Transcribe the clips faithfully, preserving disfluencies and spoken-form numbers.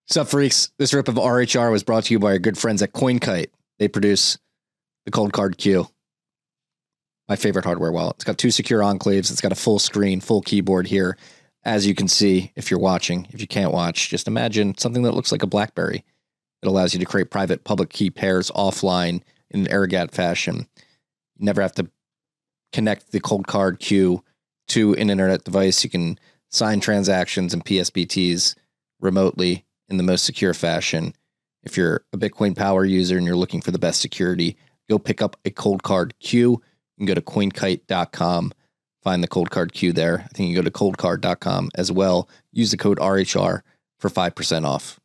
Sup, freaks? This rip of R H R was brought to you by our good friends at CoinKite. They produce the Cold Card Q, my favorite hardware wallet. It's got two secure enclaves. It's got a full screen, full keyboard here. As you can see, if you're watching, if you can't watch, just imagine something that looks like a BlackBerry. It allows you to create private public key pairs offline in an air-gapped fashion. You never have to connect the Cold Card Q to an internet device. You can sign transactions and P S B Ts remotely in the most secure fashion. If you're a Bitcoin Power user and you're looking for the best security, go pick up a Cold Card Q. You can go to coin kite dot com, find the Cold Card Q there. I think you can go to cold card dot com as well. Use the code R H R for five percent off.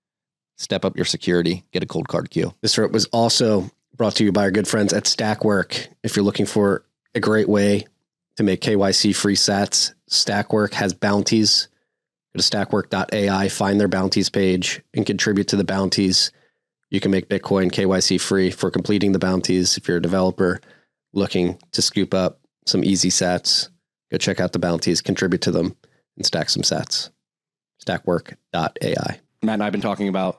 Step up your security. Get a Cold Card Q. This was also brought to you by our good friends at Stackwork. If you're looking for a great way to make K Y C-free sats, Stackwork has bounties. Go to stackwork dot A I, find their bounties page, and contribute to the bounties. You can make Bitcoin K Y C free for completing the bounties. If you're a developer looking to scoop up some easy sats, go check out the bounties, contribute to them, and stack some sats. stackwork dot A I. Matt and I have been talking about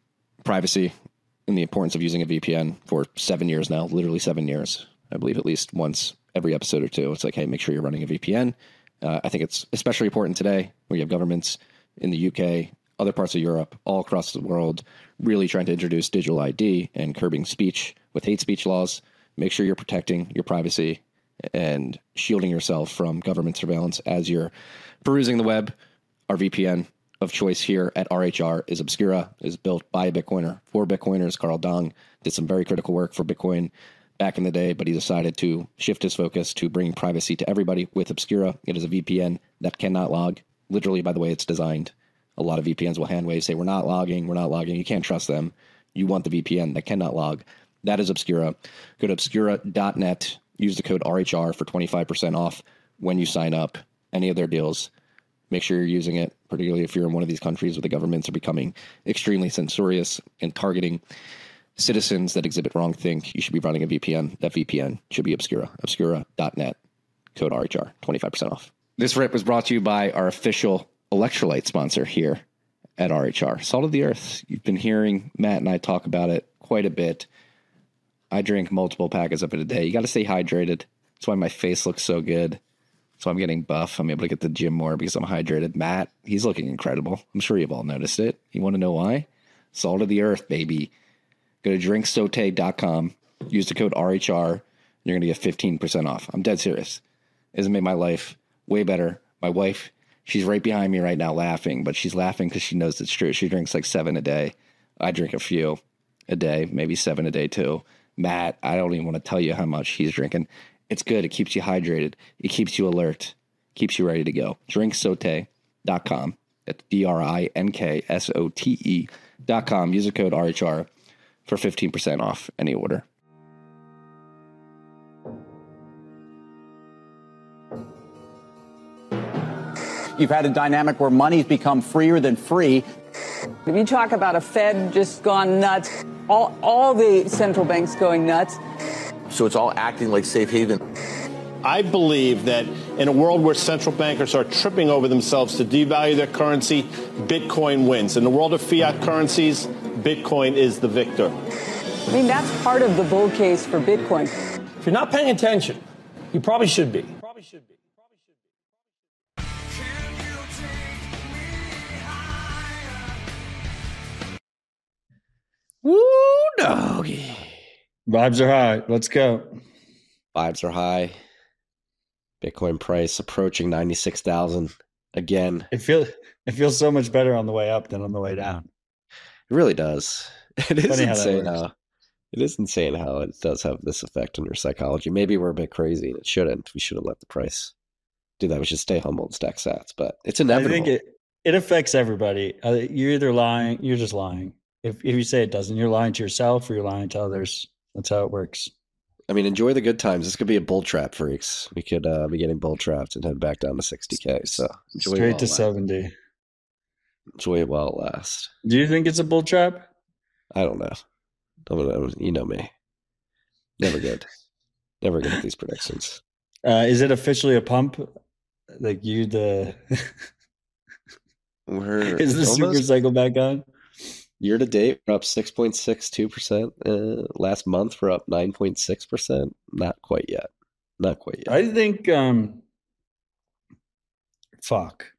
privacy and the importance of using a V P N for seven years now, literally seven years. I believe at least once every episode or two. It's like, hey, make sure you're running a V P N. Uh, I think it's especially important today where you have governments in the U K, other parts of Europe, all across the world, really trying to introduce digital I D and curbing speech with hate speech laws. Make sure you're protecting your privacy and shielding yourself from government surveillance as you're perusing the web. Our V P N of choice here at R H R is Obscura, is built by a Bitcoiner for Bitcoiners. Carl Dong did some very critical work for Bitcoin back in the day, but he decided to shift his focus to bringing privacy to everybody with Obscura. It is a V P N that cannot log. Literally, by the way it's designed. A lot of V P Ns will hand wave, say, we're not logging, we're not logging. You can't trust them. You want the V P N that cannot log. That is Obscura. Go to obscura dot net. Use the code R H R for twenty-five percent off when you sign up. Any of their deals. Make sure you're using it, particularly if you're in one of these countries where the governments are becoming extremely censorious and targeting citizens that exhibit wrong think. You should be running a V P N. That V P N should be Obscura. obscura dot net. Code R H R. twenty-five percent off. This rip was brought to you by our official electrolyte sponsor here at R H R. Salt of the Earth. You've been hearing Matt and I talk about it quite a bit. I drink multiple packets of it a day. You got to stay hydrated. That's why my face looks so good. So I'm getting buff. I'm able to get to the gym more because I'm hydrated. Matt, he's looking incredible. I'm sure you've all noticed it. You want to know why? Salt of the Earth, baby. Go to drink sote dot com. Use the code R H R. And you're going to get fifteen percent off. I'm dead serious. It has made my life way better. My wife, she's right behind me right now laughing, but she's laughing because she knows it's true. She drinks like seven a day. I drink a few a day, maybe seven a day too. Matt, I don't even want to tell you how much he's drinking. It's good. It keeps you hydrated. It keeps you alert. Keeps you ready to go. drink sote dot com. That's D R I N K S O T E dot com. Use the code R H R for fifteen percent off any order. You've had a dynamic where money's become freer than free. If you talk about a Fed just gone nuts, all, all the central banks going nuts. So it's all acting like safe haven. I believe that in a world where central bankers are tripping over themselves to devalue their currency, Bitcoin wins. In the world of fiat currencies, Bitcoin is the victor. I mean, that's part of the bull case for Bitcoin. If you're not paying attention, you probably should be. Probably should be. Woo, doggy. Vibes are high. Let's go. Vibes are high. Bitcoin price approaching ninety-six thousand again. It feels it feels so much better on the way up than on the way down. It really does. It is Funny how that insane works. how it is insane how it does have this effect on your psychology. Maybe we're a bit crazy and it shouldn't. We shouldn't let the price do that. We should stay humble and stack sats, but it's I inevitable. think it, it affects everybody. Uh, You're either lying, you're just lying. If if you say it doesn't, you're lying to yourself or you're lying to others. That's how it works. I mean, enjoy the good times. This could be a bull trap, freaks. We could uh, be getting bull trapped and head back down to sixty K. So enjoy it Straight while to it lasts. seventy. Enjoy it while it lasts. Do you think it's a bull trap? I don't know. Don't know. You know me. Never good. Never good at these predictions. Uh, is it officially a pump? Like you, the We're Is the super almost- cycle back on? Year to date, we're up six point six two percent. Uh, last month, we're up nine point six percent. Not quite yet. Not quite yet. I think, um, fuck.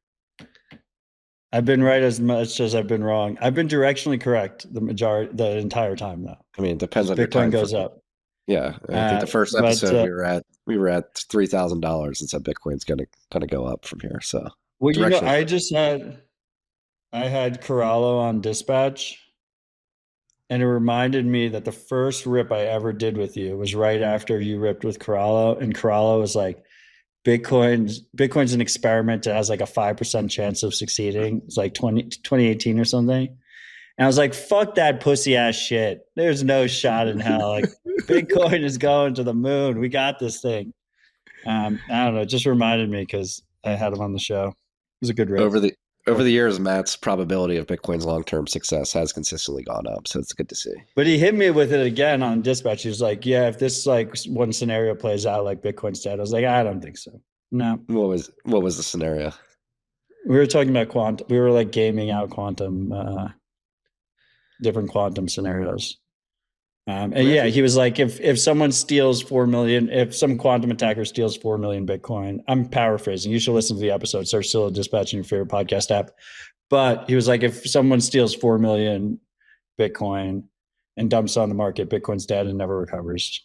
I've been right as much as I've been wrong. I've been directionally correct the majority, the entire time though. I mean, it depends on your time Bitcoin goes frame. up. Yeah, I Uh, think the first but, episode uh, we were at we were at three thousand dollars, and said Bitcoin's gonna kind of go up from here. So Well, you know, direction. I just had I had Corallo on Dispatch, and it reminded me that the first rip I ever did with you was right after you ripped with Corallo, and Corallo was like, Bitcoin's Bitcoin's an experiment that has like a five percent chance of succeeding. It's like twenty, twenty eighteen or something. And I was like, fuck that pussy ass shit. There's no shot in hell. Like Bitcoin is going to the moon. We got this thing. Um, I don't know. It just reminded me because I had him on the show. It was a good rip. over the over the years, Matt's probability of Bitcoin's long term success has consistently gone up. So it's good to see. But he hit me with it again on Dispatch. He was like, yeah, if this like one scenario plays out like Bitcoin's dead, I was like, I don't think so. No. What was what was the scenario? We were talking about quantum. We were like gaming out quantum, uh, different quantum scenarios. Um, and yeah, he was like, if if someone steals four million, if some quantum attacker steals four million Bitcoin, I'm paraphrasing. You should listen to the episode. Search Scylla Dispatch in your favorite podcast app. But he was like, if someone steals four million Bitcoin and dumps it on the market, Bitcoin's dead and never recovers.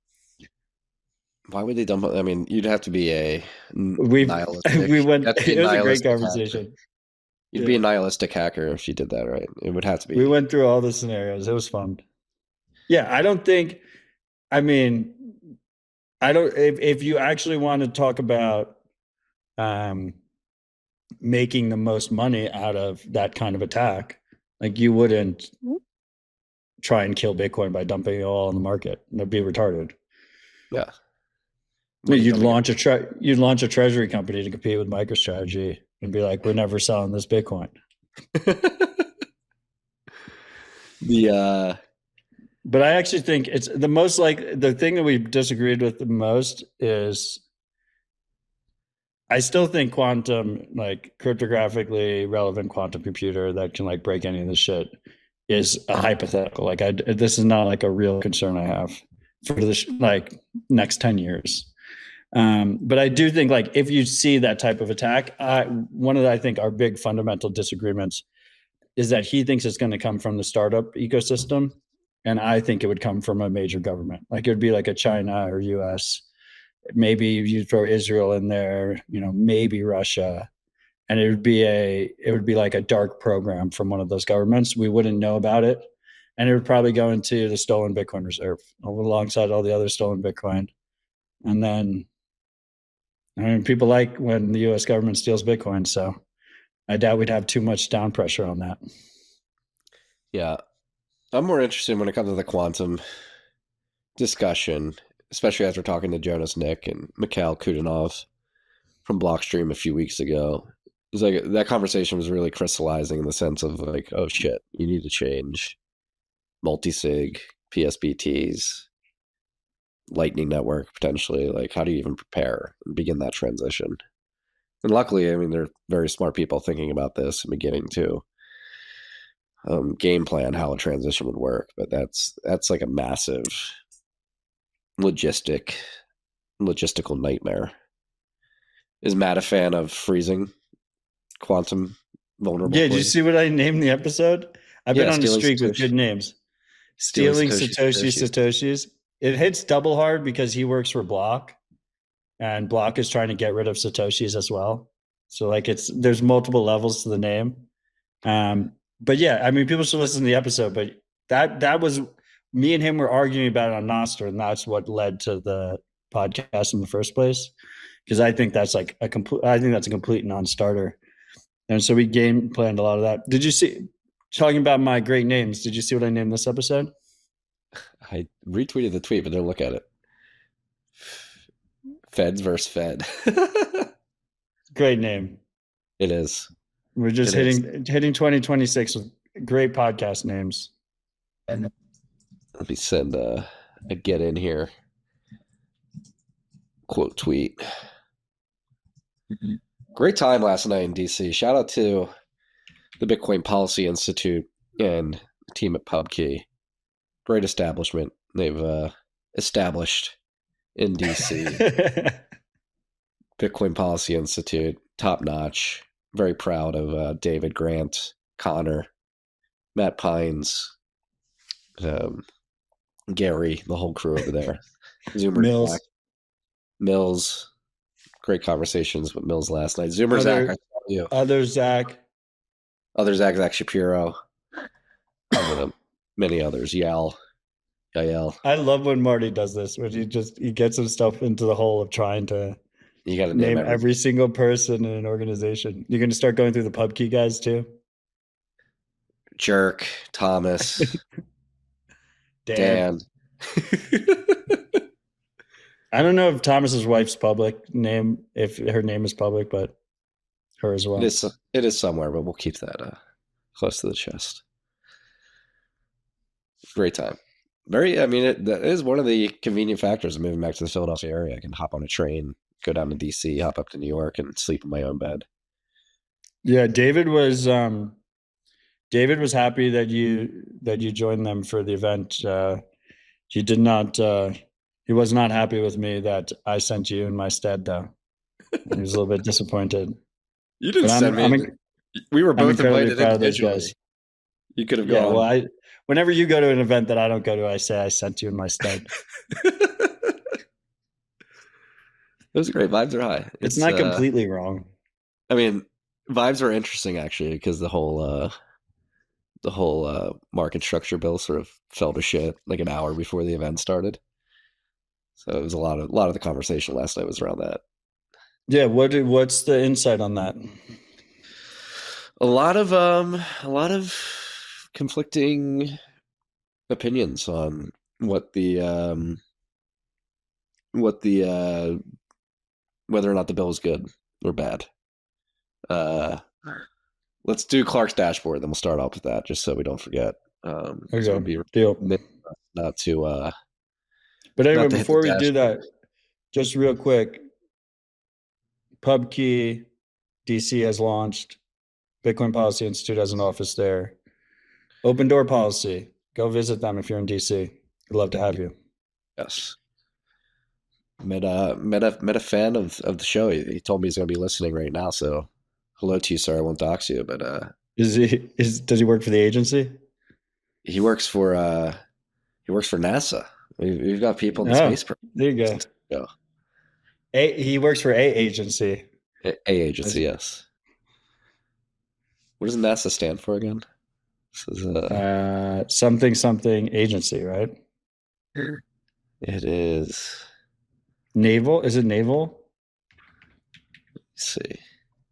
Why would they dump? I mean, you'd have to be a We nihilistic. we went. you'd have to be It was a great nihilistic conversation. hacker. You'd be a nihilistic hacker if you did that, right? It would have to be. We went through all the scenarios. It was fun. Yeah, I don't think. I mean, I don't. If if you actually want to talk about, um, making the most money out of that kind of attack, like you wouldn't try and kill Bitcoin by dumping it all on the market. That'd be retarded. Yeah. You'd launch a tre- you'd launch a treasury company to compete with MicroStrategy and be like, we're never selling this Bitcoin. The uh But I actually think it's the most like the thing that we disagreed with the most is I still think quantum, like cryptographically relevant quantum computer that can like break any of this shit is a hypothetical. Like I, this is not like a real concern I have for the like next ten years. Um, but I do think like if you see that type of attack, I, one of the, I think our big fundamental disagreements is that he thinks it's going to come from the startup ecosystem. And I think it would come from a major government. Like it would be like a China or U S. Maybe you throw Israel in there, you know, maybe Russia. And it would be a it would be like a dark program from one of those governments. We wouldn't know about it. And it would probably go into the stolen Bitcoin reserve alongside all the other stolen Bitcoin. And then I mean people like when the U S government steals Bitcoin. So I doubt we'd have too much down pressure on that. yeah. I'm more interested when it comes to the quantum discussion, especially after talking to Jonas Nick and Mikhail Kudinov from Blockstream a few weeks ago. It's like that conversation was really crystallizing in the sense of like, oh shit, you need to change multi-sig, P S B Ts, Lightning Network potentially. Like, how do you even prepare and begin that transition? And luckily, I mean, there are very smart people thinking about this and beginning to um, game plan how a transition would work. But that's that's like a massive logistic logistical nightmare. Is Matt a fan of freezing quantum vulnerable? Yeah, did you coins? see what I named the episode? I've Yeah, been on a stealing streak with Satoshi. good names. Stealing Stealing Satoshi Satoshi Satoshis. It hits double hard because he works for Block, and Block is trying to get rid of Satoshis as well. So like it's there's multiple levels to the name. Um, but yeah, I mean people should listen to the episode. But that that was me and him were arguing about it on Nostr, and that's what led to the podcast in the first place. Because I think that's like a complete. I think that's a complete non-starter. And so we game planned a lot of that. Did you see, talking about my great names, did you see what I named this episode? I retweeted the tweet, but don't look at it. Feds versus Fed. Great name. It is. We're just It hitting hitting twenty twenty-six with great podcast names. Let me send a, a get in here quote tweet. Great time last night in D C. Shout out to the Bitcoin Policy Institute and the team at PubKey. Great establishment they've uh, established in D C. Bitcoin Policy Institute, top notch. Very proud of uh, David Grant, Connor, Matt Pines, um, Gary, the whole crew over there. Zoomer Mills. Zach, Mills. Great conversations with Mills last night. Zoomer Other, Zach, I saw you. Other Zach. Other Zach, Zach Shapiro. Um, many others. Yael. Yael. I love when Marty does this, when he just he gets himself into the hole of trying to You got to name name every, every single person in an organization. You're going to start going through the PubKey guys too? Jerk, Thomas, Dan. Dan. I don't know if Thomas's wife's public name, if her name is public, but her as well. It is, it is somewhere, but we'll keep that uh, close to the chest. Great time. Very, I mean, it, that is one of the convenient factors of moving back to the Philadelphia area. I can hop on a train, go down to D C, hop up to New York, and sleep in my own bed. Yeah, David was um, David was happy that you that you joined them for the event. Uh, he did not. Uh, he was not happy with me that I sent you in my stead, though. He was a little bit disappointed. You didn't But send I'm- me. I'm in- we were I'm both incredibly invited proud of those individually. guys. You could have Yeah, gone. well, I whenever you go to an event that I don't go to, I say I sent you in my stead. Those are great. Vibes are high. It's, not uh, completely wrong. I mean, vibes are interesting actually because the whole uh, the whole uh, market structure bill sort of fell to shit like an hour before the event started. So it was a lot of a lot of the conversation last night was around that. Yeah, what did- what's the insight on that? A lot of um, a lot of conflicting opinions on what the um, what the uh, whether or not the bill is good or bad. Uh, let's do Clark's dashboard, then we'll start off with that, just so we don't forget. Um, so Okay, it'd be deal. not to. Uh, But anyway, not to hit before the we do that, just real quick, PubKey D C has launched. Bitcoin Policy Institute has an office there. Open door policy. Go visit them if you're in D C. We'd love to have you. Yes. Met a met a met a fan of, of the show. He, he told me he's going to be listening right now. So, hello to you, sir. I won't dox you, but uh, Is he? Is does he work for the agency? he works for uh, he works for NASA. We've, we've got people in the Oh, space program. there you go. Yeah. A, he works for a agency. A, a agency, yes. What does NASA stand for again? This is uh, Uh, something something agency, right? it is. Naval? Is it naval? Let's see.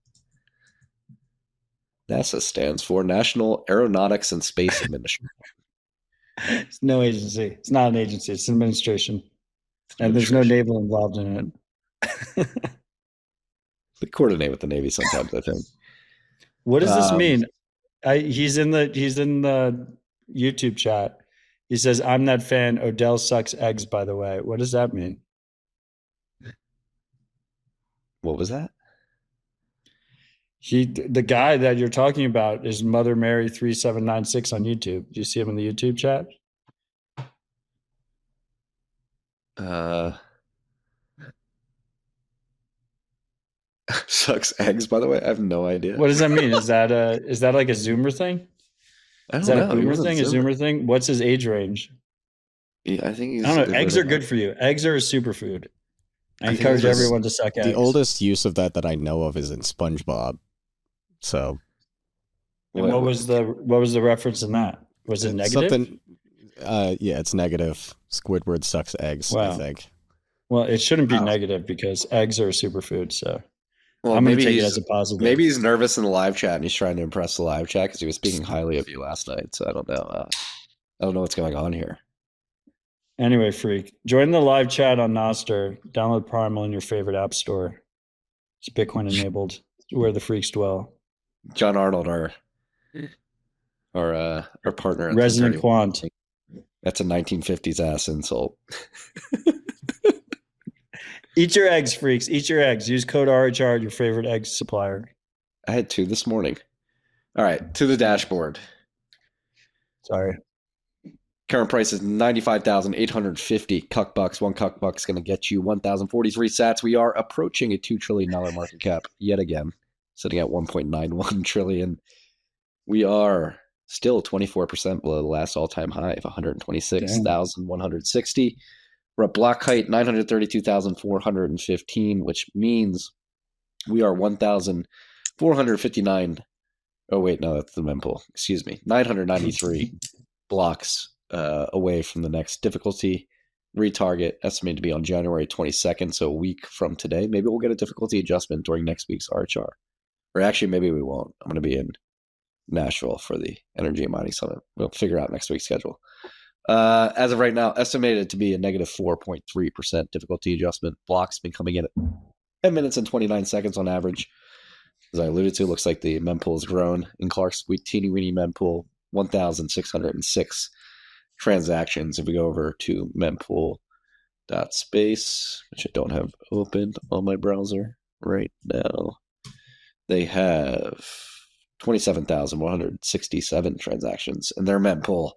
NASA stands for National Aeronautics and Space Administration. It's no agency. It's not an agency. It's administration, and there's no naval involved in it. They coordinate with the Navy sometimes, I think. What does this Um, mean? I, he's in the he's in the YouTube chat. He says, "I'm that fan. Odell sucks eggs." By the way, what does that mean? What was that? He, the guy that you're talking about, is Mother Mary three seven nine six on YouTube. Do you see him in the YouTube chat? Uh, sucks eggs, by the way. I have no idea. What does that mean? Is that a is that like a Zoomer thing? I don't Is that know. a He Boomer wasn't thing? A Zoomer. Zoomer thing? What's his age range? Yeah, I think he's. I don't know. Eggs are good for you. Eggs are a superfood. I, I think encourage it was- everyone to suck eggs. The oldest use of that that I know of is in SpongeBob. So And what was the what was the reference in that? Was it negative? something? Uh, yeah, it's negative. Squidward sucks eggs. I Wow. think. Well, it shouldn't be Wow. negative because eggs are a superfood. So Well, I'm going to maybe take it he's- as a positive. Maybe he's nervous in the live chat and he's trying to impress the live chat because he was speaking highly of you last night. So I don't know. Uh, I don't know what's going on here. Anyway, freak, join the live chat on Nostr. Download Primal in your favorite app store. It's Bitcoin enabled. Where the freaks dwell. John Arnold, our our uh, our partner, at Resident ten thirty. Quant. That's a nineteen fifties ass insult. Eat your eggs, freaks. Eat your eggs. Use code R H R at your favorite egg supplier. I had two this morning. All right, to the dashboard. Sorry. Current price is ninety-five thousand eight hundred fifty cuck bucks. One cuck buck is going to get you one thousand forty-three sats. We are approaching a two trillion dollars market cap yet again, sitting at one point nine one trillion. We are still twenty-four percent below the last all-time high of one hundred twenty-six thousand one hundred sixty. We're at block height nine hundred thirty-two thousand four hundred fifteen, which means we are one thousand four hundred fifty-nine. Oh, wait, no, that's the mempool. Excuse me. nine hundred ninety-three blocks uh, away from the next difficulty retarget, estimated to be on January twenty-second, so a week from today. Maybe we'll get a difficulty adjustment during next week's R H R. Or actually, maybe we won't. I'm going to be in Nashville for the Energy and Mining Summit. We'll figure out next week's schedule. Uh, as of right now, estimated to be a negative four point three percent difficulty adjustment. Blocks been coming in at ten minutes and twenty-nine seconds on average. As I alluded to, looks like the mempool has grown in Clark's teeny weeny mempool, one thousand six hundred six transactions. If we go over to mempool.space, which I don't have open on my browser right now, they have twenty-seven thousand one hundred sixty-seven transactions in their mempool.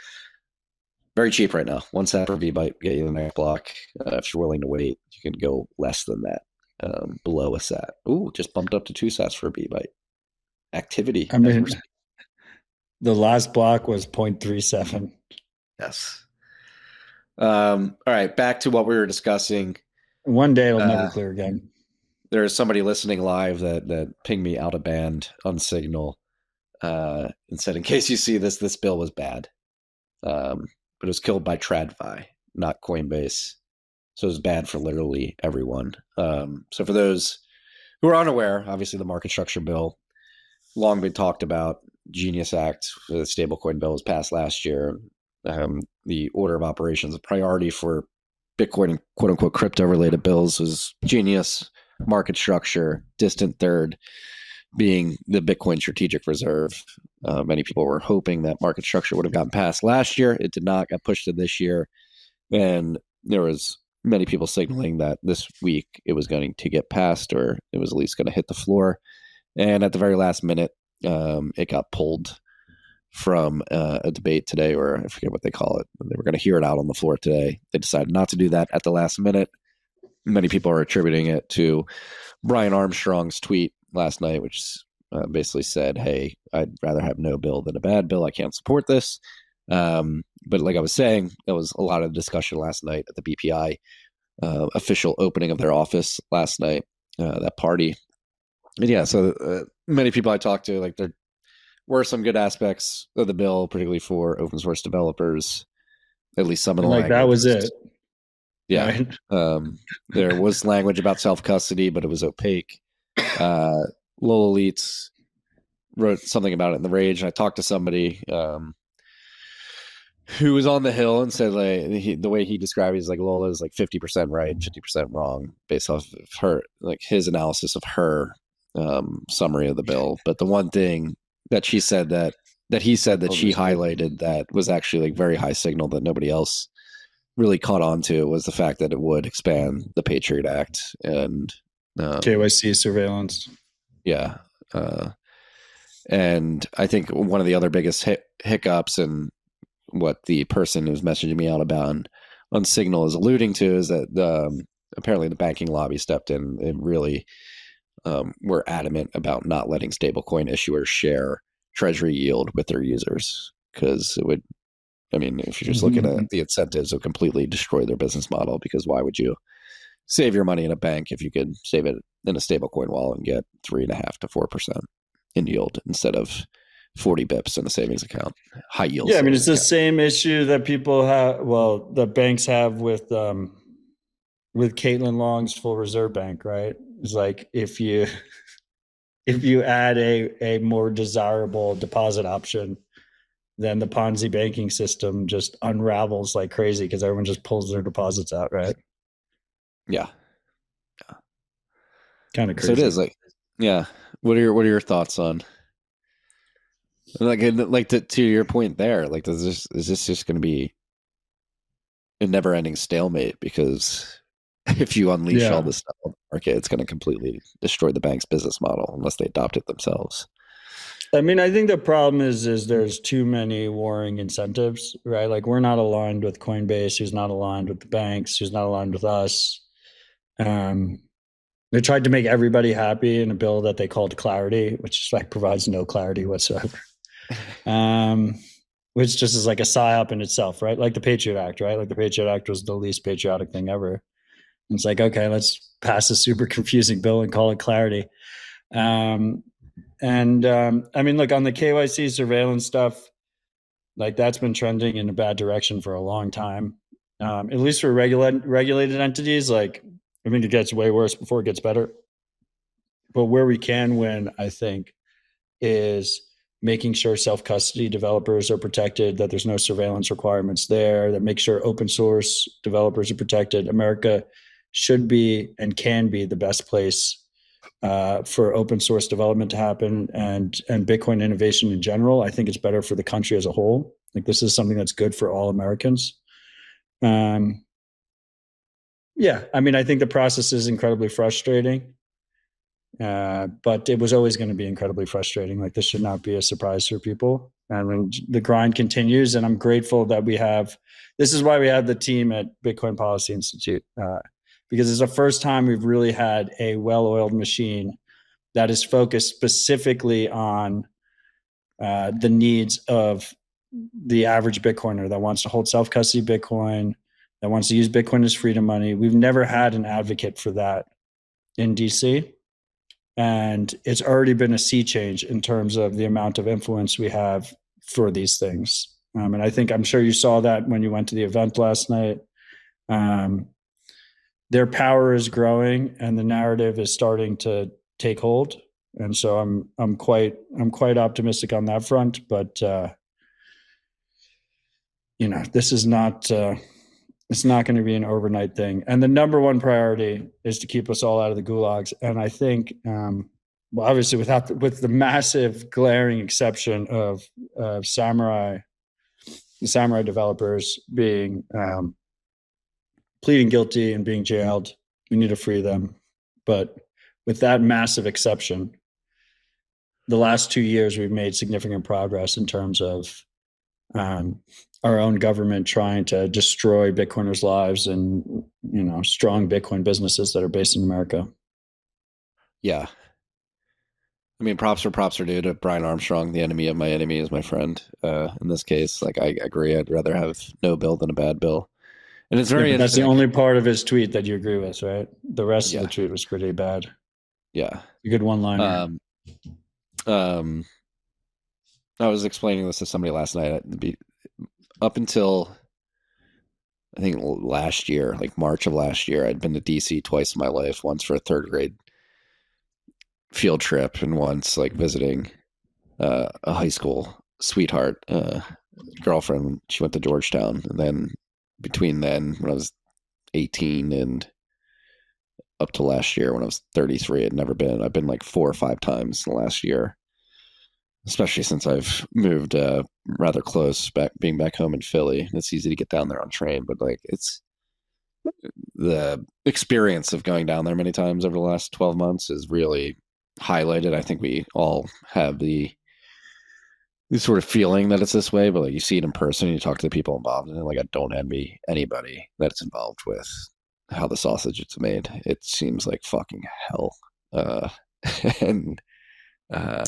Very cheap right now. One sat per V-byte, get you the next block. Uh, if you're willing to wait, you can go less than that, um, below a sat. Ooh, just bumped up to two sats for a V-byte. Activity. I mean, the last block was zero point three seven. Yes. Um, all right, back to what we were discussing. One day it'll uh, never clear again. There is somebody listening live that that pinged me out of band on Signal uh, and said, in case you see this, this bill was bad. Um, but it was killed by TradFi, not Coinbase. So it was bad for literally everyone. Um, so for those who are unaware, obviously the market structure bill, long been talked about, Genius Act, the stablecoin bill was passed last year. Um, the order of operations, of priority for Bitcoin and quote unquote crypto related bills was Genius, market structure, distant third being the Bitcoin strategic reserve. Uh, many people were hoping that market structure would have gotten passed last year. It did not, got pushed to this year. And there was many people signaling that this week it was going to get passed, or it was at least going to hit the floor. And at the very last minute, um, it got pulled from uh, a debate today, or I forget what they call it. They were going to hear it out on the floor today. They decided not to do that at the last minute. Many people are attributing it to Brian Armstrong's tweet last night, which uh, basically said, hey, I'd rather have no bill than a bad bill. I can't support this. Um, but like I was saying, there was a lot of discussion last night at the B P I uh, official opening of their office last night, uh, that party. And yeah, so uh, many people I talked to, like there were some good aspects of the bill, particularly for open source developers, at least some of the like that was it. Yeah. Right? Um, there was language about self-custody, but it was opaque. Uh, Lola Leitz wrote something about it in The Rage, and I talked to somebody um, who was on the Hill and said, like, he, the way he described it is like Lola is like fifty percent right, fifty percent wrong, based off of her, like his analysis of her um, summary of the bill. But the one thing that she said that that he said that she highlighted that was actually like very high signal that nobody else really caught on to was the fact that it would expand the Patriot Act and um, K Y C surveillance. Yeah. Uh, and I think one of the other biggest hic- hiccups and what the person who's messaging me out about on, on Signal is alluding to is that um, apparently the banking lobby stepped in and really um, were adamant about not letting stablecoin issuers share treasury yield with their users, because it would, I mean, if you're just looking Mm-hmm. at the incentives, it would completely destroy their business model, because why would you save your money in a bank if you could save it in a stablecoin wallet and get three and a half to four percent in yield instead of forty bips in a savings account, high yield. Yeah, I mean, it's the account. same issue that people have. Well, the banks have with um, with Caitlin Long's Full Reserve Bank, right? It's like if you if you add a a more desirable deposit option, then the Ponzi banking system just unravels like crazy because everyone just pulls their deposits out, right? Yeah. Yeah. Kind of crazy. So it is like, yeah. What are your, what are your thoughts on like, like to, to your point there, like, does this, is this just going to be a never ending stalemate? Because if you unleash Yeah. all this stuff on the market, it's going to completely destroy the bank's business model unless they adopt it themselves. I mean, I think the problem is is there's too many warring incentives, right? Like we're not aligned with Coinbase, who's not aligned with the banks, who's not aligned with us. Um, they tried to make everybody happy in a bill that they called Clarity, which like provides no clarity whatsoever. Um, which just is like a psyop in itself, right? Like the Patriot Act, right? Like the Patriot Act was the least patriotic thing ever. And it's like, okay, let's pass a super confusing bill and call it Clarity. Um, and um, I mean, look, on the K Y C surveillance stuff, like that's been trending in a bad direction for a long time. Um, at least for regulated regulated entities, like I mean, it gets way worse before it gets better. But where we can win, I think, is making sure self-custody developers are protected, that there's no surveillance requirements there, that make sure open source developers are protected. America should be and can be the best place uh, for open source development to happen and, and Bitcoin innovation in general. I think it's better for the country as a whole. Like this is something that's good for all Americans. Um, yeah, I mean, I think the process is incredibly frustrating. Uh, but it was always going to be incredibly frustrating. Like this should not be a surprise for people. And when the grind continues, and I'm grateful that we have, this is why we have the team at Bitcoin Policy Institute, uh, because it's the first time we've really had a well-oiled machine that is focused specifically on uh, the needs of the average Bitcoiner that wants to hold self-custody Bitcoin, that wants to use Bitcoin as freedom money. We've never had an advocate for that in D C. And it's already been a sea change in terms of the amount of influence we have for these things. Um, and I think, I'm sure you saw that when you went to the event last night. Um, their power is growing and the narrative is starting to take hold. And so I'm, I'm quite, I'm quite optimistic on that front, but uh, you know, this is not, uh, it's not going to be an overnight thing. And the number one priority is to keep us all out of the gulags. And I think, um, well, obviously without the, with the massive glaring exception of uh, Samurai, the Samurai developers being um, pleading guilty and being jailed, we need to free them. But with that massive exception, the last two years we've made significant progress in terms of um, our own government trying to destroy Bitcoiners' lives and, you know, strong Bitcoin businesses that are based in America. Yeah. I mean, props for props are due to Brian Armstrong. The enemy of my enemy is my friend. Uh, in this case, like I agree, I'd rather have no bill than a bad bill. And it's very yeah, that's the interesting. only part of his tweet that you agree with, right? The rest Yeah. of the tweet was pretty bad. Yeah. A good one-liner. Um, um, I was explaining this to somebody last night. Up until I think last year, like March of last year, I'd been to D C twice in my life, once for a third grade field trip and once like visiting uh, a high school sweetheart, uh, girlfriend. She went to Georgetown. And then between then, when I was eighteen and up to last year when I was thirty-three, I'd never been. I've been like four or five times in the last year, especially since I've moved uh, rather close back, being back home in Philly. It's easy to get down there on train, but like it's the experience of going down there many times over the last twelve months is really highlighted. I think we all have the, the sort of feeling that it's this way, but like you see it in person and you talk to the people involved in it. Like I don't envy anybody that's involved with how the sausage is made. It seems like fucking hell. Uh, and, uh,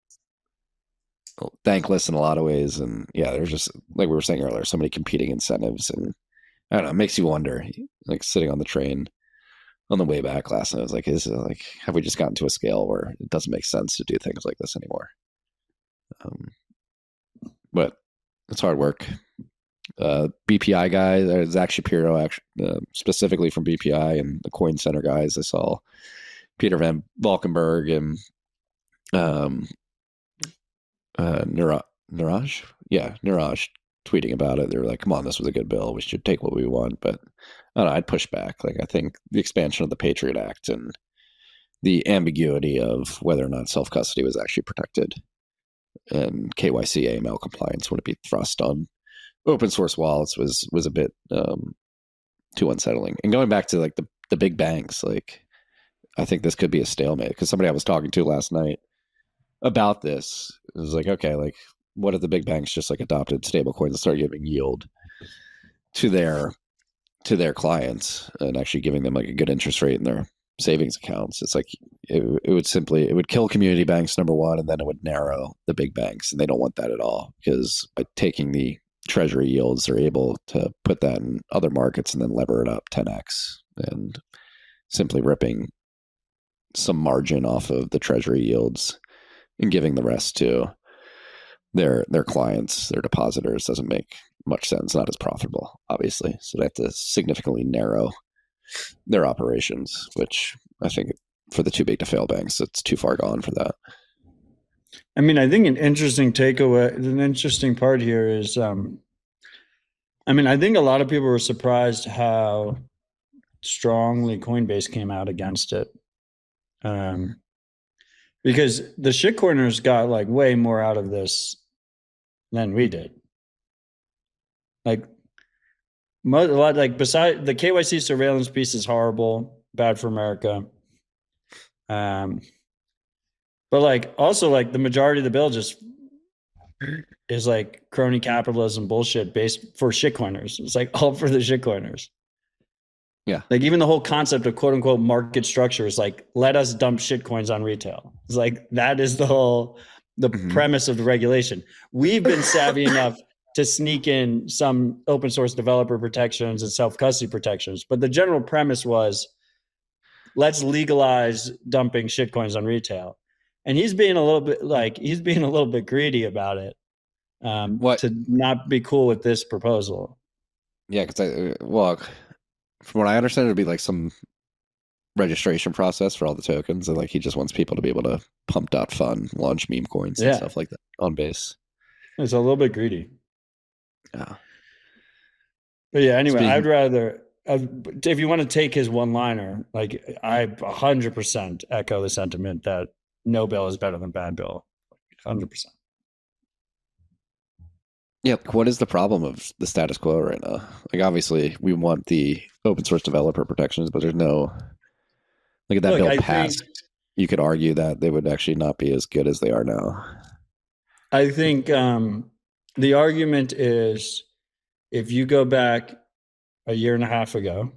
thankless in a lot of ways. And yeah, there's just, like we were saying earlier, so many competing incentives. And I don't know, it makes you wonder, like sitting on the train on the way back last night, I was like, is it like, have we just gotten to a scale where it doesn't make sense to do things like this anymore? Um, but it's hard work. Uh, B P I guy, uh, Zach Shapiro, actually, uh, specifically from B P I and the Coin Center guys. I saw Peter Van Valkenburg and um, uh, Niraj, Niraj, yeah, Niraj tweeting about it. They were like, "Come on, this was a good bill. We should take what we want." But I don't know, I'd push back. Like, I think the expansion of the Patriot Act and the ambiguity of whether or not self custody was actually protected and K Y C A M L compliance wouldn't be thrust on open source wallets was was a bit um, too unsettling. And going back to like the the big banks, like I think this could be a stalemate because somebody I was talking to last night about this. It was like, okay, like what if the big banks just like adopted stablecoins and started giving yield to their to their clients and actually giving them like a good interest rate in their savings accounts? It's like it, it would simply it would kill community banks, number one, and then it would narrow the big banks, and they don't want that at all, because by taking the treasury yields, they're able to put that in other markets and then lever it up ten x, and simply ripping some margin off of the treasury yields and giving the rest to their their clients, their depositors, doesn't make much sense. Not as profitable, obviously. So they have to significantly narrow their operations, which I think for the too big to fail banks, it's too far gone for that. I mean, I think an interesting takeaway, an interesting part here is, um, I mean, I think a lot of people were surprised how strongly Coinbase came out against it. Um, because the shitcoiners got like way more out of this than we did. Like, most, a lot, like beside the K Y C surveillance piece is horrible, bad for America. Um, but like also like the majority of the bill just is like crony capitalism bullshit based for shitcoiners. It's like all for the shitcoiners. Yeah. Like even the whole concept of quote unquote market structure is like, let us dump shitcoins on retail. It's like, that is the whole, the mm-hmm. premise of the regulation. We've been savvy enough to sneak in some open source developer protections and self-custody protections. But the general premise was, let's legalize dumping shitcoins on retail. And he's being a little bit like, he's being a little bit greedy about it, um, what? to not be cool with this proposal. Yeah, because I, well, from what I understand, it'd be like some registration process for all the tokens. And like he just wants people to be able to pump dot fun, launch meme coins and yeah. stuff like that on base. It's a little bit greedy. Yeah. But yeah, anyway, Speaking- I'd rather, uh, if you want to take his one liner, like I one hundred percent echo the sentiment that no bill is better than bad bill. one hundred percent. Yeah, what is the problem of the status quo right now? Like, obviously, we want the open source developer protections, but there's no, like, if that Look, bill I passed, think, you could argue that they would actually not be as good as they are now. I think um, the argument is, if you go back a year and a half ago,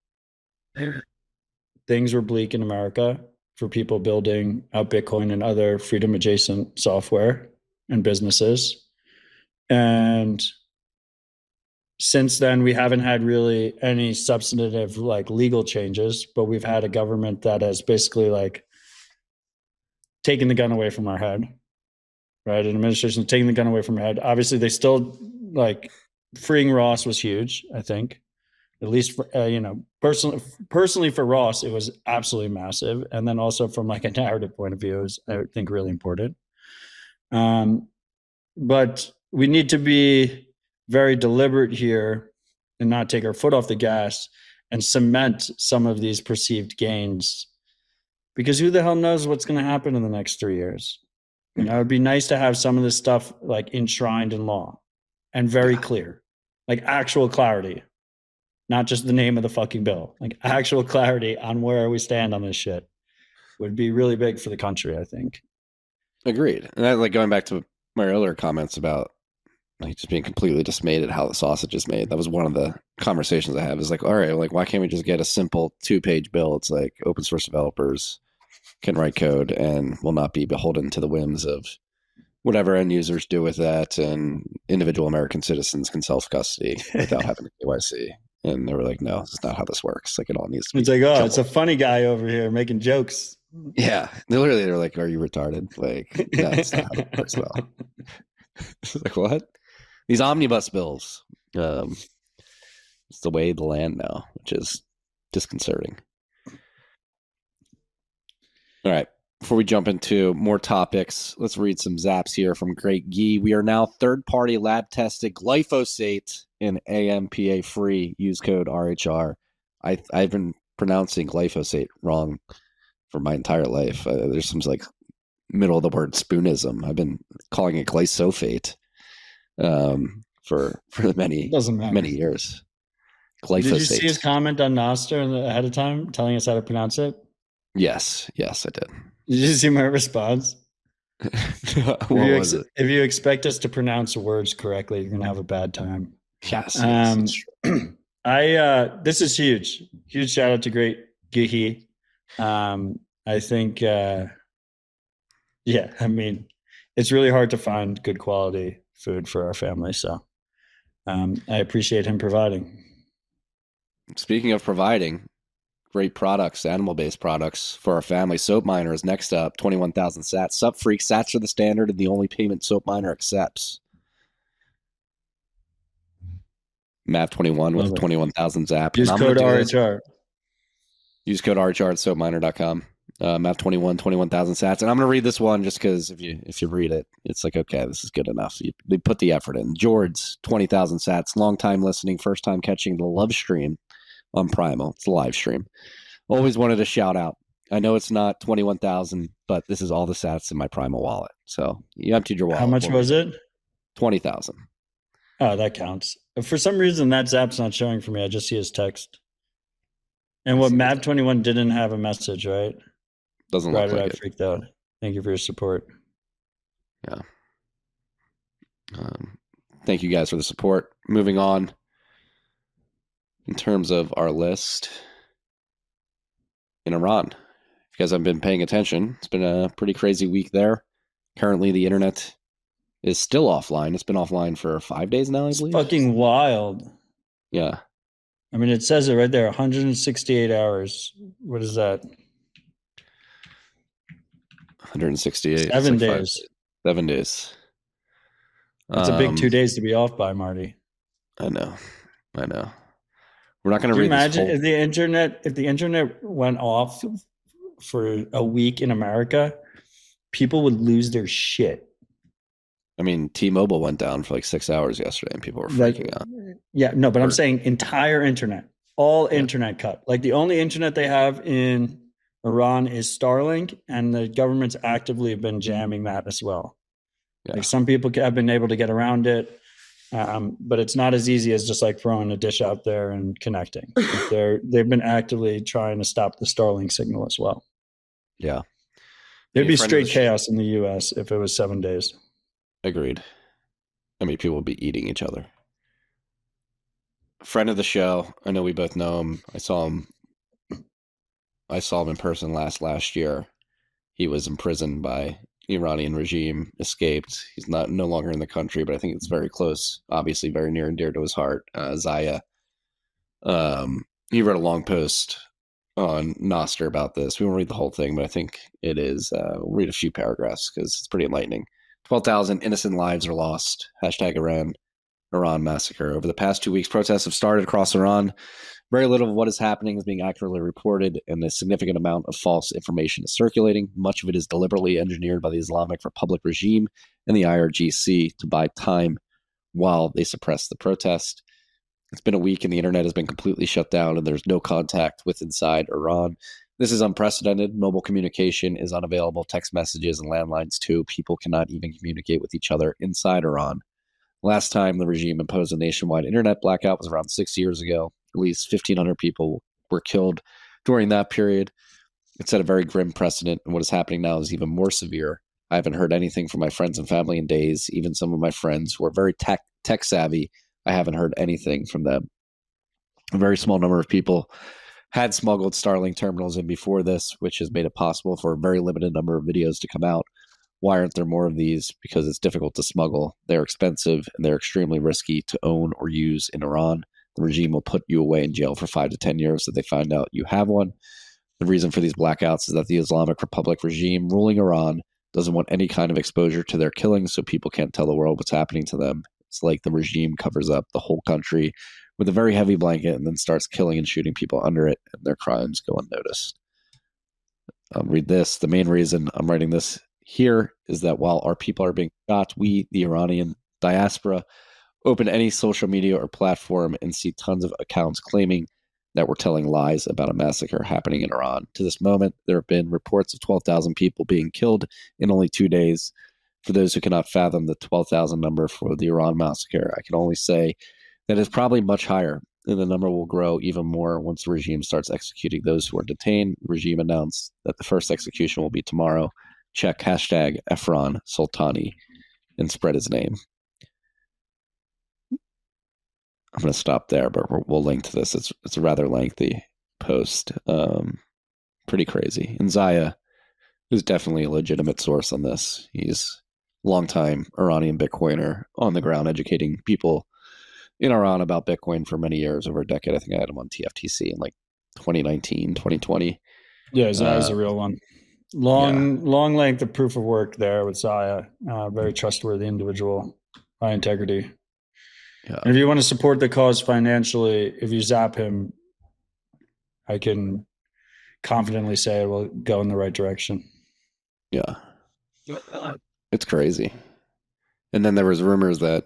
things were bleak in America for people building out Bitcoin and other freedom adjacent software and businesses. And since then, we haven't had really any substantive like legal changes, but we've had a government that has basically like taken the gun away from our head, right? An administration taking the gun away from our head. Obviously, they still like freeing Ross was huge, I think. At least, for, uh, you know, personally, personally for Ross, it was absolutely massive. And then also from like a narrative point of view, it was, I think, really important. Um, but we need to be very deliberate here and not take our foot off the gas and cement some of these perceived gains, because who the hell knows what's going to happen in the next three years? You know, it'd be nice to have some of this stuff like enshrined in law and very clear, like actual clarity. Not just the name of the fucking bill, like actual clarity on where we stand on this shit would be really big for the country, I think. Agreed. And that, like, going back to my earlier comments about like just being completely dismayed at how the sausage is made. That was one of the conversations I have, is like, all right, like, why can't we just get a simple two page bill? It's like open source developers can write code and will not be beholden to the whims of whatever end users do with that. And individual American citizens can self custody without having a K Y C. And they were like, no, that's not how this works. Like, it all needs to be. It's like, oh, jumbled. It's a funny guy over here making jokes. Yeah. They literally, they're like, are you retarded? Like, no, that's not how it works well. It's like, what? These omnibus bills. Um, it's the way of the land now, which is disconcerting. All right. Before we jump into more topics, let's read some zaps here from Great Gee. We are now third-party lab tested glyphosate in A M P A free. Use code R H R. I, I've been pronouncing glyphosate wrong for my entire life. Uh, there's some like middle of the word spoonism. I've been calling it glyphosate um, for for many Doesn't matter. many years. Glyphosate. Did you see his comment on Nostr ahead of time, telling us how to pronounce it? Yes, yes, I did. Did you see my response? what if, you was ex- it? if you expect us to pronounce words correctly, you're gonna have a bad time. Yes. Um, yes I uh, this is huge. Huge shout out to Great Gihi. Um, I think, uh, yeah, I mean, it's really hard to find good quality food for our family. So um, I appreciate him providing. Speaking of providing great products, animal-based products for our family, Soap Miner is next up. twenty-one thousand sats. Sup freak, sats are the standard and the only payment Soap Miner accepts. M A V twenty-one with the twenty-one thousand zap. Use code R H R. Use code R H R at soap miner dot com. Uh, M A V twenty-one, twenty-one thousand sats. And I'm going to read this one just because if you if you read it, it's like, okay, this is good enough. You, they put the effort in. George, twenty thousand sats. Long time listening, first time catching the love stream on Primal. It's a live stream. Always wanted to shout out. I know it's not twenty-one thousand, but this is all the sats in my Primal wallet. So you emptied your wallet. How much was it? twenty thousand. Oh, that counts. For some reason, that zap's not showing for me. I just see his text. And what M A V twenty-one didn't have a message, right? Doesn't right, look like I it. freaked out. Thank you for your support. Yeah. Um, thank you guys for the support. Moving on. In terms of our list in Iran, if you guys haven't been paying attention, it's been a pretty crazy week there. Currently, the internet is still offline. It's been offline for five days now, I It's believe. fucking wild. Yeah. I mean, it says it right there, one hundred sixty-eight hours. What is that? one hundred sixty-eight. Seven It's like days. Five, seven days. That's a big Um, two days to be off by, Marty. I know. I know. We're not going Can to you read imagine this whole... if the internet if the internet went off for a week in America, people would lose their shit. I mean, T-Mobile went down for like six hours yesterday and people were freaking Like, out. yeah, no, but I'm Or- saying entire internet, all internet cut. Like the only internet they have in Iran is Starlink, and the government's actively been jamming that as well. Yeah. Like some people have been able to get around it, um, but it's not as easy as just like throwing a dish out there and connecting. Like they're they've been actively trying to stop the Starlink signal as well. Yeah. There'd Be a be friend of straight the sh- chaos in the U S if it was seven days. Agreed. I mean, people would be eating each other. Friend of the show. I know we both know him. I saw him. I saw him in person last last year. He was imprisoned by the Iranian regime, escaped. He's not no longer in the country, but I think it's very close. Obviously, very near and dear to his heart. Uh, Zaya. Um, he wrote a long post on Nostr about this. We won't read the whole thing, but I think it is. Uh, we'll read a few paragraphs because it's pretty enlightening. twelve thousand innocent lives are lost. Hashtag Iran, Iran massacre. Over the past two weeks, protests have started across Iran. Very little of what is happening is being accurately reported, and a significant amount of false information is circulating. Much of it is deliberately engineered by the Islamic Republic regime and the I R G C to buy time while they suppress the protest. It's been a week and the internet has been completely shut down and there's no contact with inside Iran. This is unprecedented. Mobile communication is unavailable. Text messages and landlines too. People cannot even communicate with each other inside Iran. Last time the regime imposed a nationwide internet blackout was around six years ago. At least fifteen hundred people were killed during that period. It set a very grim precedent, and what is happening now is even more severe. I haven't heard anything from my friends and family in days. Even some of my friends who are very tech, tech savvy, I haven't heard anything from them. A very small number of people had smuggled Starlink terminals in before this, which has made it possible for a very limited number of videos to come out. Why aren't there more of these? Because it's difficult to smuggle. They're expensive and they're extremely risky to own or use in Iran. The regime will put you away in jail for five to ten years if they find out you have one. The reason for these blackouts is that the Islamic Republic regime ruling Iran doesn't want any kind of exposure to their killings, so people can't tell the world what's happening to them. It's like the regime covers up the whole country with a very heavy blanket and then starts killing and shooting people under it, and their crimes go unnoticed. I'll read this. The main reason I'm writing this here is that while our people are being shot, we, the Iranian diaspora, open any social media or platform and see tons of accounts claiming that we're telling lies about a massacre happening in Iran. To this moment, there have been reports of twelve thousand people being killed in only two days. For those who cannot fathom the twelve thousand number for the Iran massacre, I can only say that it's probably much higher, and the number will grow even more once the regime starts executing those who are detained. The regime announced that the first execution will be tomorrow, check hashtag Efron Sultani and spread his name. I'm going to stop there, but we'll link to this. It's it's a rather lengthy post. Um, pretty crazy. And Zaya is definitely a legitimate source on this. He's a longtime Iranian Bitcoiner on the ground educating people in Iran about Bitcoin for many years, over a decade. I think I had him on T F T C in like twenty nineteen, twenty twenty. Yeah, Zaya's uh, a real one. Long, yeah. long length of proof of work there with Zaya. Uh, very trustworthy individual, high integrity. Yeah. And if you want to support the cause financially, if you zap him, I can confidently say it will go in the right direction. Yeah. It's crazy. And then there was rumors that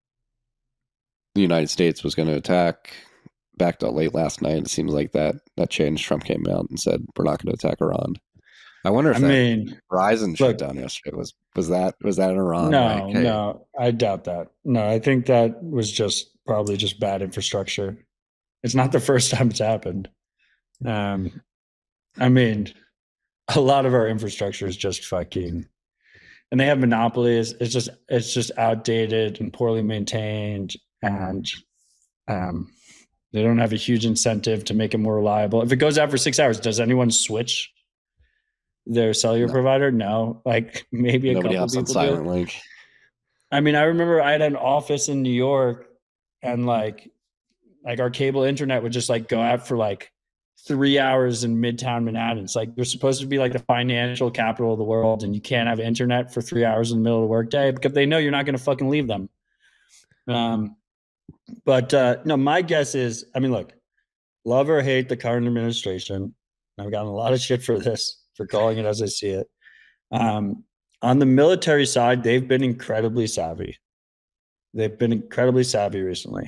the United States was going to attack back to late last night. It seems like that that changed. Trump came out and said, we're not going to attack Iran. I wonder if I that mean, Verizon shut down yesterday was was that was that in Iran? No, like, hey, no, I doubt that. No, I think that was just probably just bad infrastructure. It's not the first time it's happened. Um, I mean, a lot of our infrastructure is just fucking, and they have monopolies. It's just it's just outdated and poorly maintained, and um, they don't have a huge incentive to make it more reliable. If it goes out for six hours, does anyone switch their cellular No. provider? No, like maybe a nobody couple else on people do. Silent Link. I mean, I remember I had an office in New York, and like, like our cable internet would just like go out for like three hours in Midtown Manhattan. It's like they're supposed to be like the financial capital of the world, and you can't have internet for three hours in the middle of the workday because they know you're not going to fucking leave them. Um, but uh, no, my guess is, I mean, look, love or hate the current administration. I've gotten a lot of shit for this, for calling it as I see it. Um, on the military side, they've been incredibly savvy. They've been incredibly savvy recently.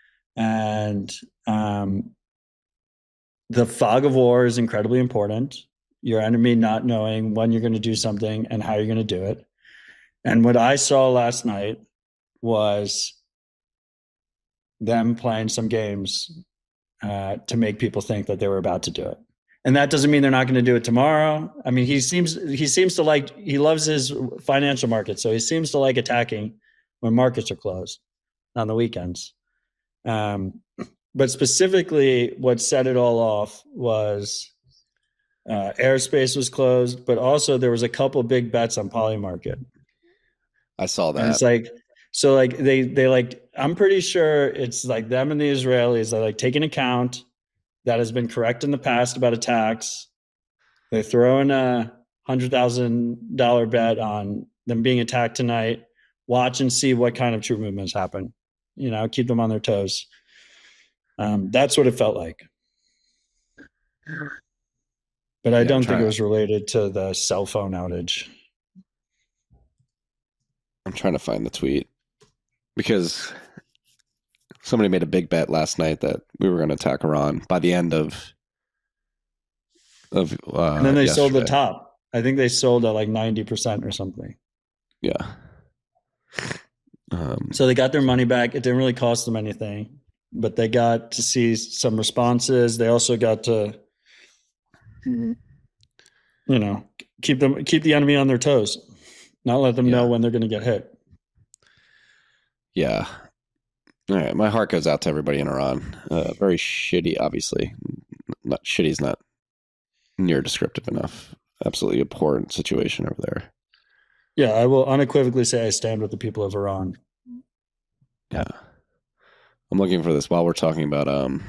And um, the fog of war is incredibly important. Your enemy not knowing when you're going to do something and how you're going to do it. And what I saw last night was them playing some games uh, to make people think that they were about to do it. And that doesn't mean they're not going to do it tomorrow. I mean, he seems he seems to like, he loves his financial markets, so he seems to like attacking when markets are closed on the weekends. Um, but specifically, what set it all off was uh, airspace was closed, but also there was a couple big bets on Polymarket. I saw that. And it's like, so like they they like, I'm pretty sure it's like them and the Israelis, they like take an account that has been correct in the past about attacks. They throw in a hundred thousand dollar bet on them being attacked tonight. Watch and see what kind of troop movements happen. You know, keep them on their toes. Um, that's what it felt like. But I Yeah, don't think trying- it was related to the cell phone outage. I'm trying to find the tweet because somebody made a big bet last night that we were going to attack Iran by the end of of. Uh, And then they sold the yesterday. top. I think they sold at like ninety percent or something. Yeah. Um, So they got their money back. It didn't really cost them anything, but they got to see some responses. They also got to, you know, keep them keep the enemy on their toes, not let them know Yeah. when they're going to get hit. yeah. All right. My heart goes out to everybody in Iran. Uh, very shitty, obviously. Not shitty is not near descriptive enough. Absolutely abhorrent situation over there. Yeah, I will unequivocally say I stand with the people of Iran. Yeah. I'm looking for this while we're talking about um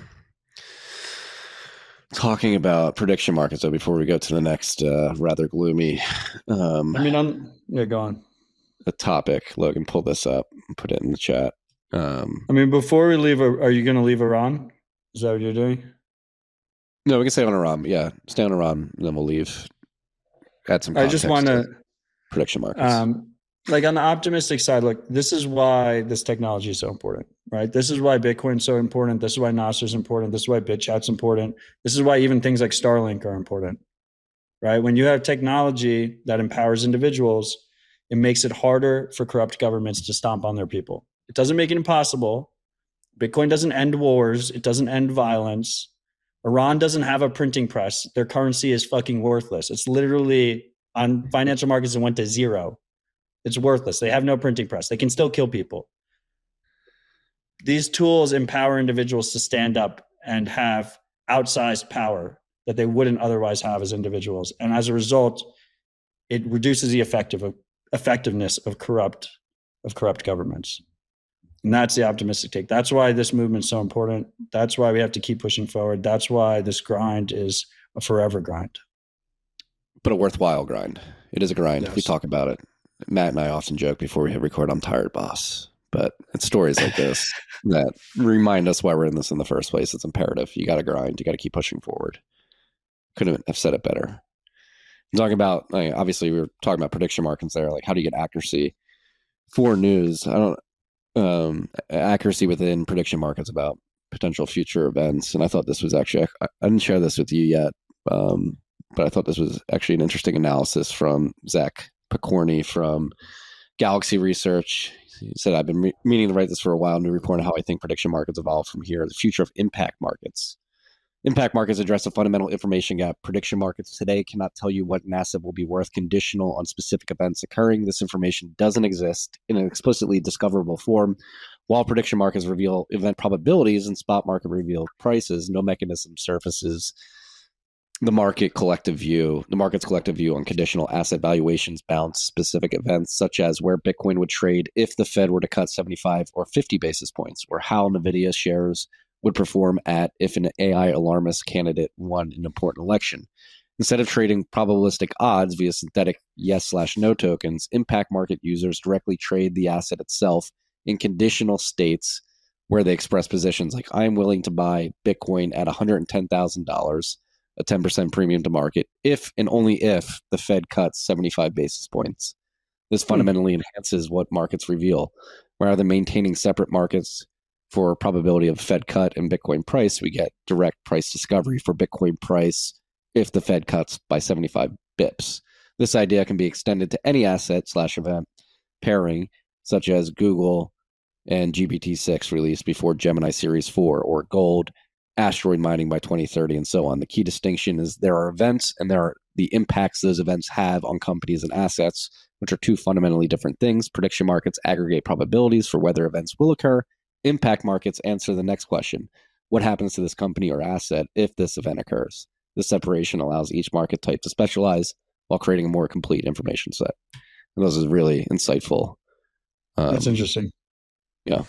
talking about prediction markets. So before we go to the next uh, rather gloomy um I mean, I'm yeah, go on. a topic, Logan, pull this up and put it in the chat. Um I mean, before we leave, are you going to leave Iran? Is that what you're doing? No, we can stay on Iran. Yeah, stay on Iran, and then we'll leave. Add some I just context want to to, prediction markets. um, like on the optimistic side, look, this is why this technology is so important, right? This is why Bitcoin's so important. This is why Nostr is important. This is why BitChat's important. This is why even things like Starlink are important, right? When you have technology that empowers individuals, it makes it harder for corrupt governments to stomp on their people. It doesn't make it impossible. Bitcoin doesn't end wars. It doesn't end violence. Iran doesn't have a printing press. Their currency is fucking worthless. It's literally on financial markets and went to zero. It's worthless. They have no printing press. They can still kill people. These tools empower individuals to stand up and have outsized power that they wouldn't otherwise have as individuals. And as a result, it reduces the effective effectiveness of corrupt of corrupt governments. And that's the optimistic take. That's why this movement's so important. That's why we have to keep pushing forward. That's why this grind is a forever grind. But a worthwhile grind. It is a grind. Yes. We talk about it. Matt and I often joke before we hit record, I'm tired, boss. But it's stories like this that remind us why we're in this in the first place. It's imperative. You got to grind. You got to keep pushing forward. Couldn't have said it better. I'm talking about, like, obviously, we were talking about prediction markets there. Like, how do you get accuracy for news? I don't, um, accuracy within prediction markets about potential future events. And I thought this was actually, I, I didn't share this with you yet, um, but I thought this was actually an interesting analysis from Zach Picorni from Galaxy Research. He said, I've been re- meaning to write this for a while, new report on how I think prediction markets evolve from here. The future of impact markets. Impact markets address a fundamental information gap. Prediction markets today cannot tell you what an asset will be worth conditional on specific events occurring. This information doesn't exist in an explicitly discoverable form. While prediction markets reveal event probabilities and spot market reveal prices, no mechanism surfaces the market collective view, the market's collective view on conditional asset valuations bound specific events, such as where Bitcoin would trade if the Fed were to cut seventy-five or fifty basis points, or how NVIDIA shares would perform at if an A I alarmist candidate won an important election. Instead of trading probabilistic odds via synthetic yes slash no tokens, impact market users directly trade the asset itself in conditional states where they express positions like, I'm willing to buy Bitcoin at one hundred ten thousand dollars, a ten percent premium to market, if and only if the Fed cuts seventy-five basis points. This fundamentally enhances what markets reveal. Rather than maintaining separate markets for probability of Fed cut and Bitcoin price, we get direct price discovery for Bitcoin price if the Fed cuts by seventy-five bips. This idea can be extended to any asset slash event pairing, such as Google and G P T six released before Gemini Series four, or gold, asteroid mining by twenty thirty, and so on. The key distinction is there are events and there are the impacts those events have on companies and assets, which are two fundamentally different things. Prediction markets aggregate probabilities for whether events will occur. Impact markets answer the next question. What happens to this company or asset if this event occurs? This separation allows each market type to specialize while creating a more complete information set. And those is really insightful. Um, That's interesting. Yeah.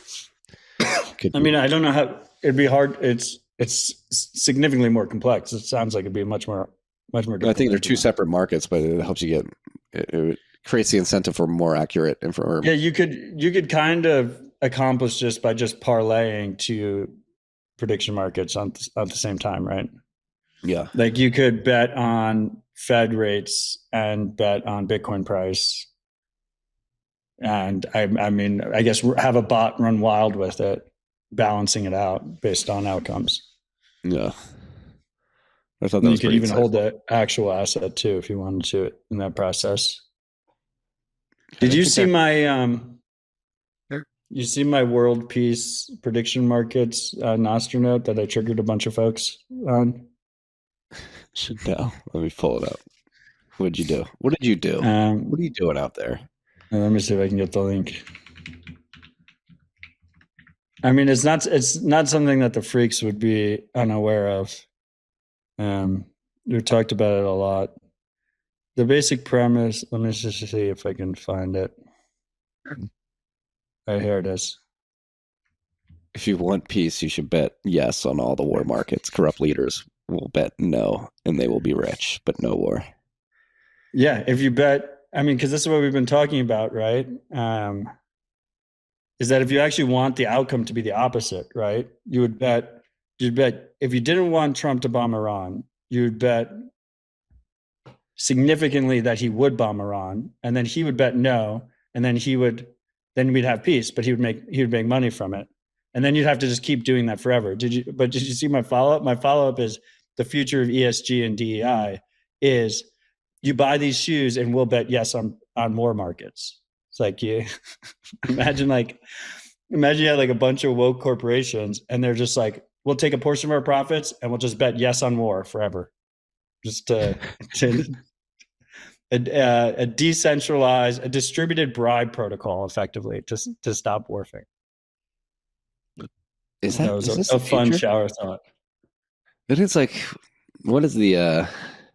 I mean, I don't know how it'd be hard. It's it's significantly more complex. It sounds like it'd be much more much more. I think they're two separate markets, but it helps you get it, it creates the incentive for more accurate information. Yeah, you could you could kind of accomplish just by just parlaying to prediction markets on at the same time, right? Yeah, like you could bet on Fed rates and bet on Bitcoin price, and I, I mean, I guess have a bot run wild with it, balancing it out based on outcomes. Yeah, I thought that you was could even insightful. hold the actual asset too if you wanted to in that process. Did you see my um? You see my world peace prediction markets uh, Nostronote that I triggered a bunch of folks on? Should know. Let me pull it up. What did you do? What did you do? Um, what are you doing out there? Let me see if I can get the link. I mean, it's not it's not something that the freaks would be unaware of. Um, we talked about it a lot. The basic premise. Let me just see if I can find it. Right, here it is. If you want peace, you should bet yes on all the war markets. Corrupt leaders will bet no, and they will be rich, but no war. Yeah, if you bet, I mean, because this is what we've been talking about, right? Um, is that if you actually want the outcome to be the opposite, right? You would bet, you'd bet, if you didn't want Trump to bomb Iran, you would bet significantly that he would bomb Iran, and then he would bet no, and then he would, then we'd have peace, but he would make he would make money from it, and then you'd have to just keep doing that forever. Did you? But did you see my follow up? My follow up is the future of E S G and D E I is you buy these shoes and we'll bet yes on on more markets. It's like you imagine like imagine you had like a bunch of woke corporations and they're just like, we'll take a portion of our profits and we'll just bet yes on war forever, just to, to a, a, a decentralized, a distributed bribe protocol, effectively, just to stop warfare. Is that, that was is a, this a the fun future? shower thought? It is like, what is the? uh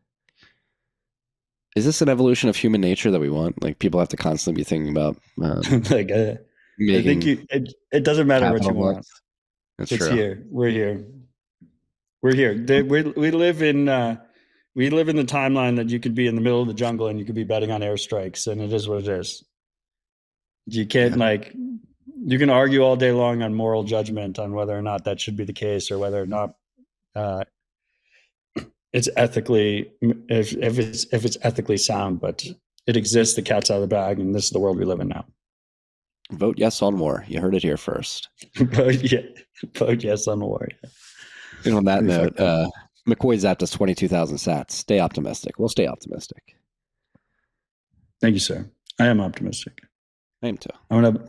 Is this an evolution of human nature that we want? Like people have to constantly be thinking about um, like, uh, I think you, it, it doesn't matter what you want. That's it's true. here. We're here. We're here. They, we we live in uh, we live in the timeline that you could be in the middle of the jungle and you could be betting on airstrikes, and it is what it is. You can't yeah. like you can argue all day long on moral judgment on whether or not that should be the case or whether or not uh, it's ethically if if it's if it's ethically sound, but it exists. The cat's out of the bag, and this is the world we live in now. Vote yes on war. You heard it here first. vote, yeah, vote yes on war. And on that note, uh, McCoy zapped us twenty-two thousand sats. Stay optimistic. We'll stay optimistic. Thank you, sir. I am optimistic. I am too. I'm gonna.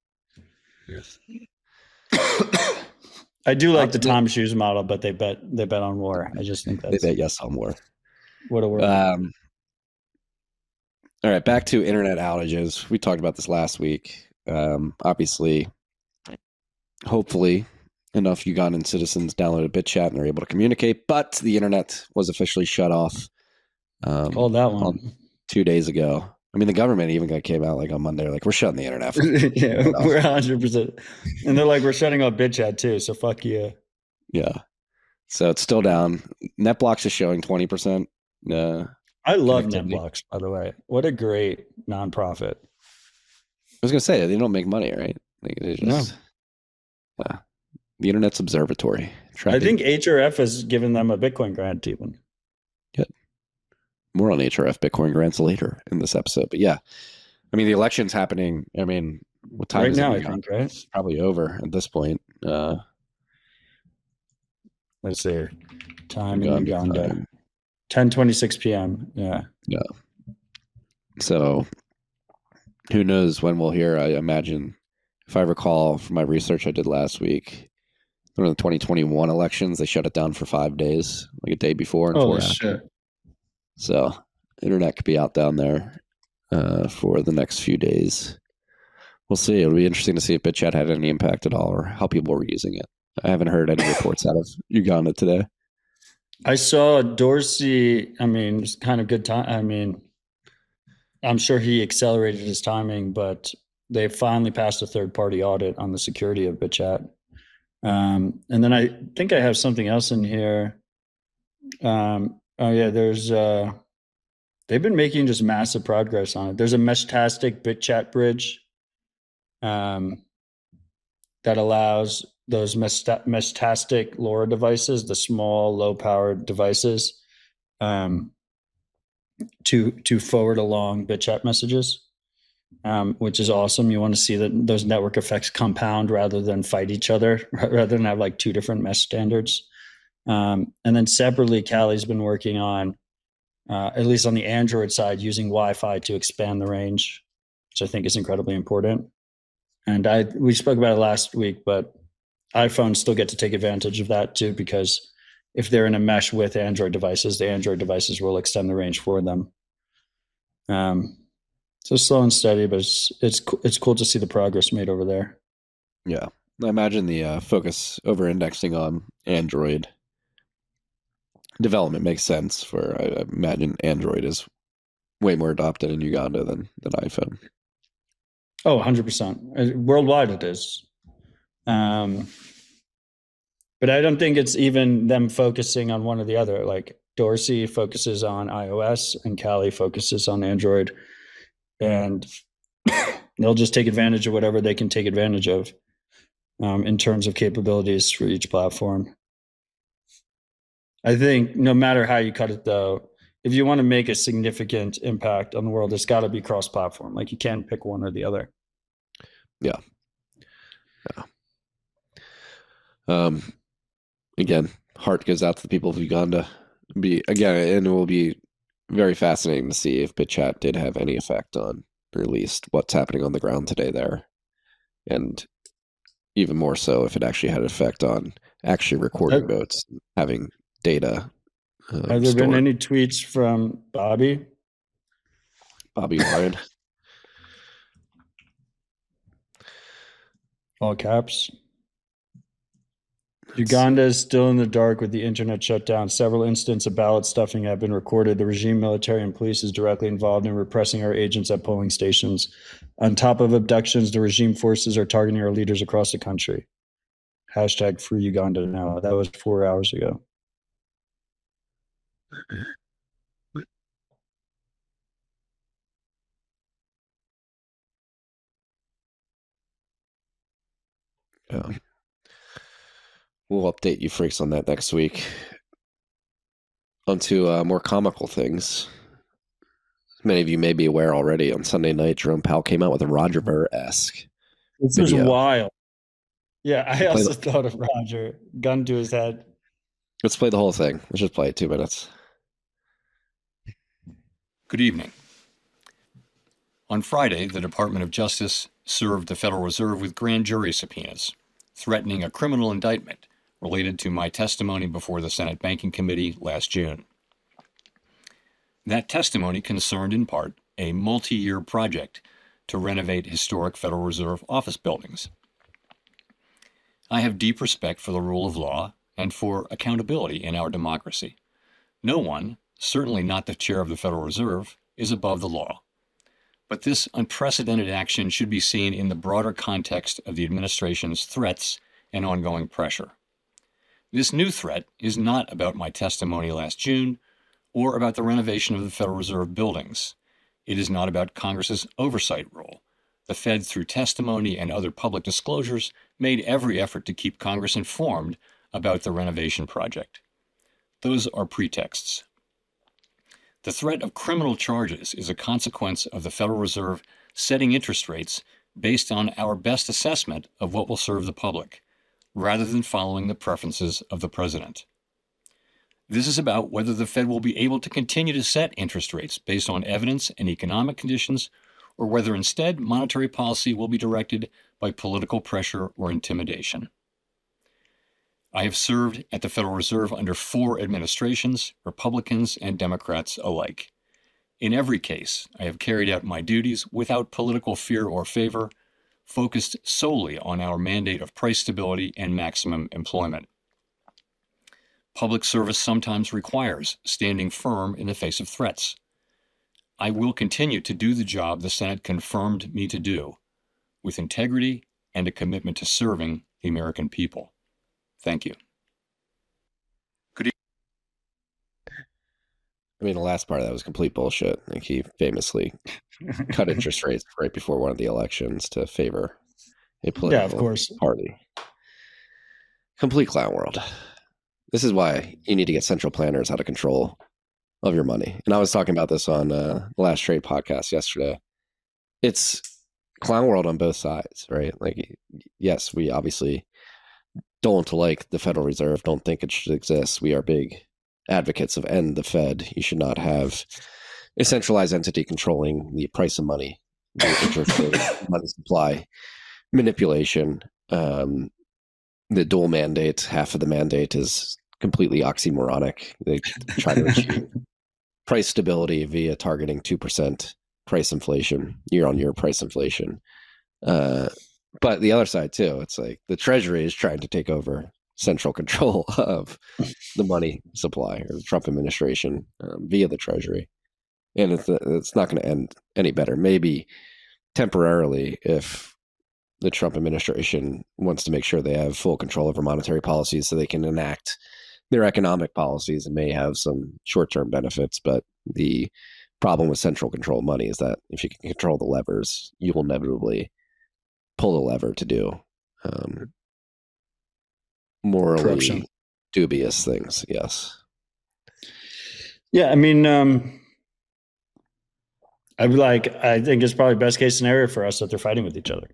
I do like the Tom Shoes model, but they bet they bet on war. I just think that's they bet yes on war. What a word. Um, all right, back to internet outages. We talked about this last week. Um, obviously, hopefully, enough Ugandan citizens downloaded BitChat and are able to communicate, but the internet was officially shut off. Um, Called that one on two days ago. I mean, the government even came out like on Monday, like we're shutting the internet. For yeah, we're one hundred percent. And they're like, we're shutting off BitChat too. So fuck you. Yeah. So it's still down. NetBlocks is showing twenty percent. Uh, I love NetBlocks, by the way. What a great nonprofit. I was going to say, they don't make money, right? Like, they just, no. Uh, the Internet's observatory. I think H R F has given them a Bitcoin grant even. Good. More on H R F Bitcoin grants later in this episode. But yeah, I mean, the election's happening. I mean, what time right is now, it? I think, right? It's probably over at this point. Uh, Let's see. Time in Uganda. ten twenty-six p.m. Yeah. Yeah. So who knows when we'll hear. I imagine, if I recall from my research I did last week, during the twenty twenty-one elections, they shut it down for five days, like a day before and Holy four shit. after. So internet could be out down there uh, for the next few days. We'll see. It'll be interesting to see if BitChat had any impact at all or how people were using it. I haven't heard any reports out of Uganda today. I saw Dorsey. I mean, it's kind of good time. I mean, I'm sure he accelerated his timing, but they finally passed a third party audit on the security of BitChat. Um, and then I think I have something else in here. Um, oh yeah, there's, uh, they've been making just massive progress on it. There's a Meshtastic BitChat bridge, um, that allows those Meshtastic LoRa devices, the small, low-powered devices, um, to to forward along BitChat messages, um, which is awesome. You want to see that those network effects compound rather than fight each other, rather than have like two different mesh standards. Um, and then separately, Callie's been working on, uh, at least on the Android side, using Wi-Fi to expand the range, which I think is incredibly important. And I we spoke about it last week, but iPhones still get to take advantage of that too, because if they're in a mesh with Android devices, the Android devices will extend the range for them. Um, so slow and steady, but it's it's it's cool to see the progress made over there. Yeah, I imagine the uh, focus over indexing on Android development makes sense. For I imagine Android is way more adopted in Uganda than than iPhone. Oh, one hundred percent. Worldwide it is. Um, but I don't think it's even them focusing on one or the other. Like Dorsey focuses on iOS and Callie focuses on Android. And they'll just take advantage of whatever they can take advantage of um, in terms of capabilities for each platform. I think no matter how you cut it, though, if you want to make a significant impact on the world, it's got to be cross-platform. Like you can't pick one or the other. Yeah. Yeah. Um, again, heart goes out to the people of Uganda. Be again, and it will be very fascinating to see if BitChat did have any effect on, or at least what's happening on the ground today there, and even more so if it actually had an effect on actually recording uh, votes, having data. Uh, have there stored. been any tweets from Bobby? Bobby Ryan. All caps. Uganda is still in the dark with the internet shut down. Several instances of ballot stuffing have been recorded. The regime, military, and police is directly involved in repressing our agents at polling stations. On top of abductions, the regime forces are targeting our leaders across the country. Hashtag free Uganda now. That was four hours ago. Yeah. We'll update you freaks on that next week. On to uh, more comical things. As many of you may be aware already, on Sunday night, Jerome Powell came out with a Roger Ver-esque This was video. wild. Yeah, I Play also the- thought of Roger. Gun to his head. Let's play the whole thing. Let's just play it two minutes. Good evening. On Friday, the Department of Justice served the Federal Reserve with grand jury subpoenas, threatening a criminal indictment related to my testimony before the Senate Banking Committee last June. That testimony concerned in part a multi-year project to renovate historic Federal Reserve office buildings. I have deep respect for the rule of law and for accountability in our democracy. No one, certainly not the chair of the Federal Reserve, is above the law. But this unprecedented action should be seen in the broader context of the administration's threats and ongoing pressure. This new threat is not about my testimony last June or about the renovation of the Federal Reserve buildings. It is not about Congress's oversight role. The Fed, through testimony and other public disclosures, made every effort to keep Congress informed about the renovation project. Those are pretexts. The threat of criminal charges is a consequence of the Federal Reserve setting interest rates based on our best assessment of what will serve the public, rather than following the preferences of the president. This is about whether the Fed will be able to continue to set interest rates based on evidence and economic conditions, or whether instead monetary policy will be directed by political pressure or intimidation. I have served at the Federal Reserve under four administrations, Republicans and Democrats alike. In every case, I have carried out my duties without political fear or favor, focused solely on our mandate of price stability and maximum employment. Public service sometimes requires standing firm in the face of threats. I will continue to do the job the Senate confirmed me to do, with integrity and a commitment to serving the American people. Thank you. Good evening. I mean, the last part of that was complete bullshit. Like, he famously cut interest rates right before one of the elections to favor a political Yeah, of course. party. Complete clown world. This is why you need to get central planners out of control of your money. And I was talking about this on uh, the Last Trade podcast yesterday. It's clown world on both sides, right? Like, yes, we obviously don't like the Federal Reserve, don't think it should exist. We are big advocates of end the Fed. You should not have a centralized entity controlling the price of money, the interest rate, money supply, manipulation. Um, the dual mandate, half of the mandate is completely oxymoronic. They try to achieve price stability via targeting two percent price inflation, year-on-year price inflation. Uh, but the other side, too, it's like the Treasury is trying to take over central control of the money supply, or the Trump administration um, via the Treasury. And it's, it's not going to end any better. Maybe temporarily, if the Trump administration wants to make sure they have full control over monetary policies so they can enact their economic policies, and may have some short-term benefits. But the problem with central control of money is that if you can control the levers, you will inevitably pull the lever to do um, morally Corruption. dubious things. Yes. Yeah, I mean, um, I'd be like, I think it's probably best case scenario for us that they're fighting with each other.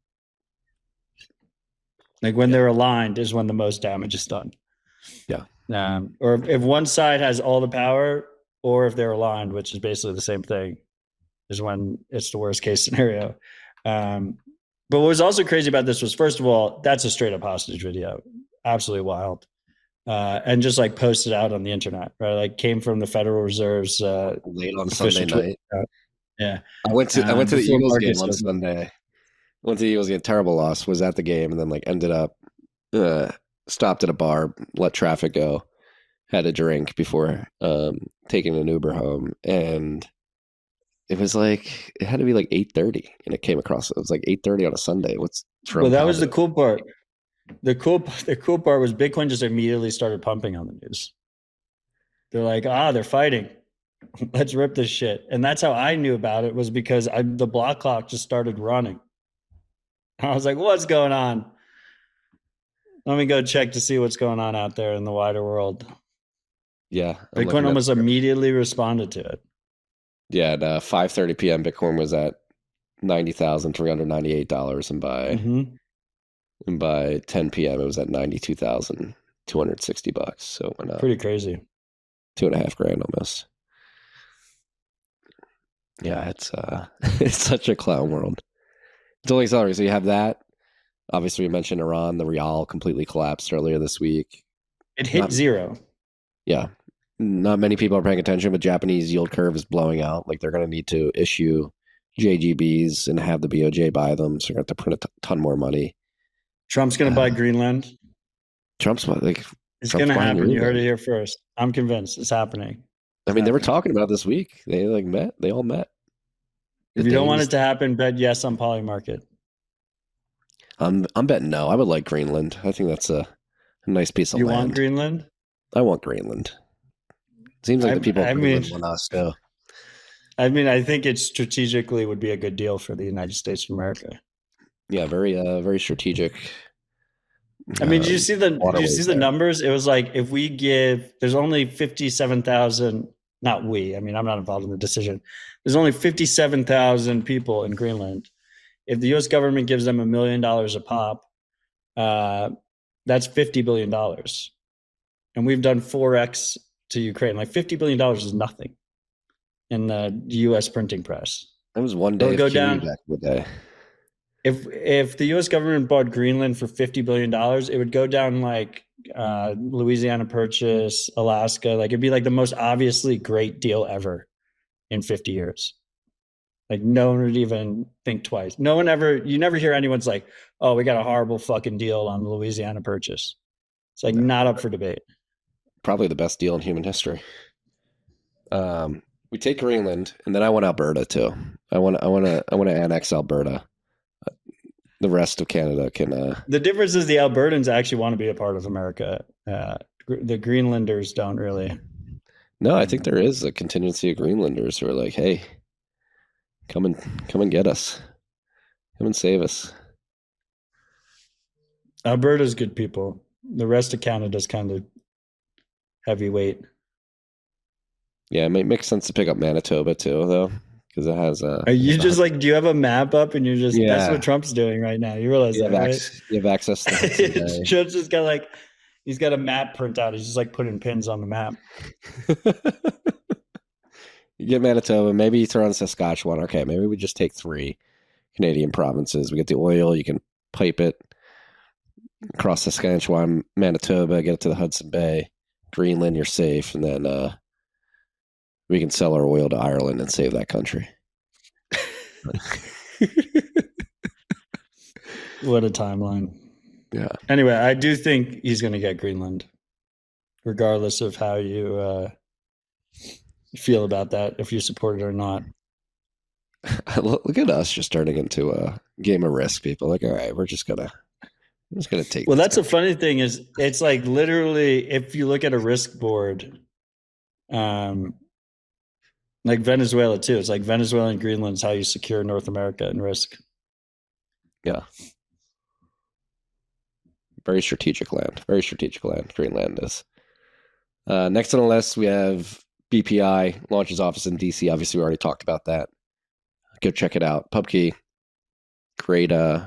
Like, when they're aligned is when the most damage is done. Yeah. Um, or if, if one side has all the power, or if they're aligned, which is basically the same thing, is when it's the worst case scenario. Um, but what was also crazy about this was, first of all, that's a straight up hostage video. Absolutely wild. Uh, and just like posted out on the internet, right? Like, came from the Federal Reserve's uh, late on Sunday Twitter night. account. Yeah. I went to I Um, went to the before Eagles markets game on open. Sunday. Went to the Eagles game, terrible loss. Was at the game and then like ended up uh, stopped at a bar, let traffic go, had a drink before um, taking an Uber home, and it was like it had to be like eight thirty, and it came across. It was like eight thirty on a Sunday. What's from Well, that was the Powder? cool part. The cool the cool part was Bitcoin just immediately started pumping on the news. They're like, ah, they're fighting. Let's rip this shit. And that's how I knew about it, was because I, the block clock just started running. I was like, what's going on? Let me go check to see what's going on out there in the wider world. Yeah, I'm Bitcoin looking at almost it. immediately responded to it. Yeah, at uh, five thirty p.m. Bitcoin was at ninety thousand three hundred ninety-eight dollars, and by Mhm. and by ten p.m. it was at ninety-two thousand two hundred sixty bucks. So it went up Pretty crazy. two and a half grand almost. Yeah, it's uh, it's such a clown world. It's only accelerating. So you have that. Obviously, we mentioned Iran. The Rial completely collapsed earlier this week. It hit Not- zero. Yeah, not many people are paying attention, but Japanese yield curve is blowing out. Like they're going to need to issue J G Bs and have the B O J buy them. So they're going to have to print a t- ton more money. Trump's going to Uh, buy Greenland. Trump's like, It's Trump's going to buying happen. You heard Greenland. it here first. I'm convinced it's happening. I mean, they were talking about it this week. They like met. They all met. If The you don't want Danes- it to happen, bet yes on Polymarket. I'm I'm betting no. I would like Greenland. I think that's a, a nice piece of You land. want Greenland? I want Greenland. Seems like I- the people I of Greenland mean- want us too. I mean, I think it strategically would be a good deal for the United States of America. Yeah, very uh very strategic. I mean, did you um, see the did you waterways see the there. numbers? It was like if we give there's only fifty-seven thousand, not we, I mean, I'm not involved in the decision. There's only fifty-seven thousand people in Greenland. If the U S government gives them a million dollars a pop, uh, that's fifty billion dollars. And we've done four X to Ukraine. Like fifty billion dollars is nothing in the U S printing press. That was one It'll day go of Q E down- back in the day. If if the U S government bought Greenland for fifty billion dollars, it would go down like uh, Louisiana Purchase, Alaska. Like it'd be like the most obviously great deal ever in fifty years. Like no one would even think twice. No one ever, you never hear anyone's like, oh, we got a horrible fucking deal on the Louisiana Purchase. It's like not up for debate. Probably the best deal in human history. Um, we take Greenland, and then I want Alberta too. I want I want to I want to annex Alberta. The rest of Canada can. Uh, The difference is the Albertans actually want to be a part of America. Uh, gr- the Greenlanders don't really. no, I think there is a contingency of Greenlanders who are like, "Hey, come and come and get us, come and save us." Alberta's good people. The rest of Canada's kind of heavyweight. Yeah, it might make sense to pick up Manitoba too, though, because it has a. Are you it's a- just like, do you have a map up and you're just, Yeah. that's what Trump's doing right now. You realize you that, have, right? access, you have access to Hudson Bay. Trump's just got like, he's got a map printout. He's just like putting pins on the map. You get Manitoba, maybe you throw in Saskatchewan. Okay, maybe we just take three Canadian provinces. We get the oil, you can pipe it across Saskatchewan, Manitoba, get it to the Hudson Bay, Greenland, you're safe, and then uh, we can sell our oil to Ireland and save that country. What a timeline. Yeah. Anyway, I do think he's going to get Greenland, regardless of how you uh, feel about that, if you support it or not. Look look at us just turning into a game of risk, people. Like, all right, we're just gonna, we're just gonna take. Well, this that's the funny thing is, it's like literally, if you look at a risk board, um, like Venezuela too, it's like Venezuela and Greenland is how you secure North America and risk. Yeah. Very strategic land. Very strategic land. Greenland is. Uh, next on the list, we have B P I launches office in D C. Obviously, we already talked about that. Go check it out. PubKey, great, uh,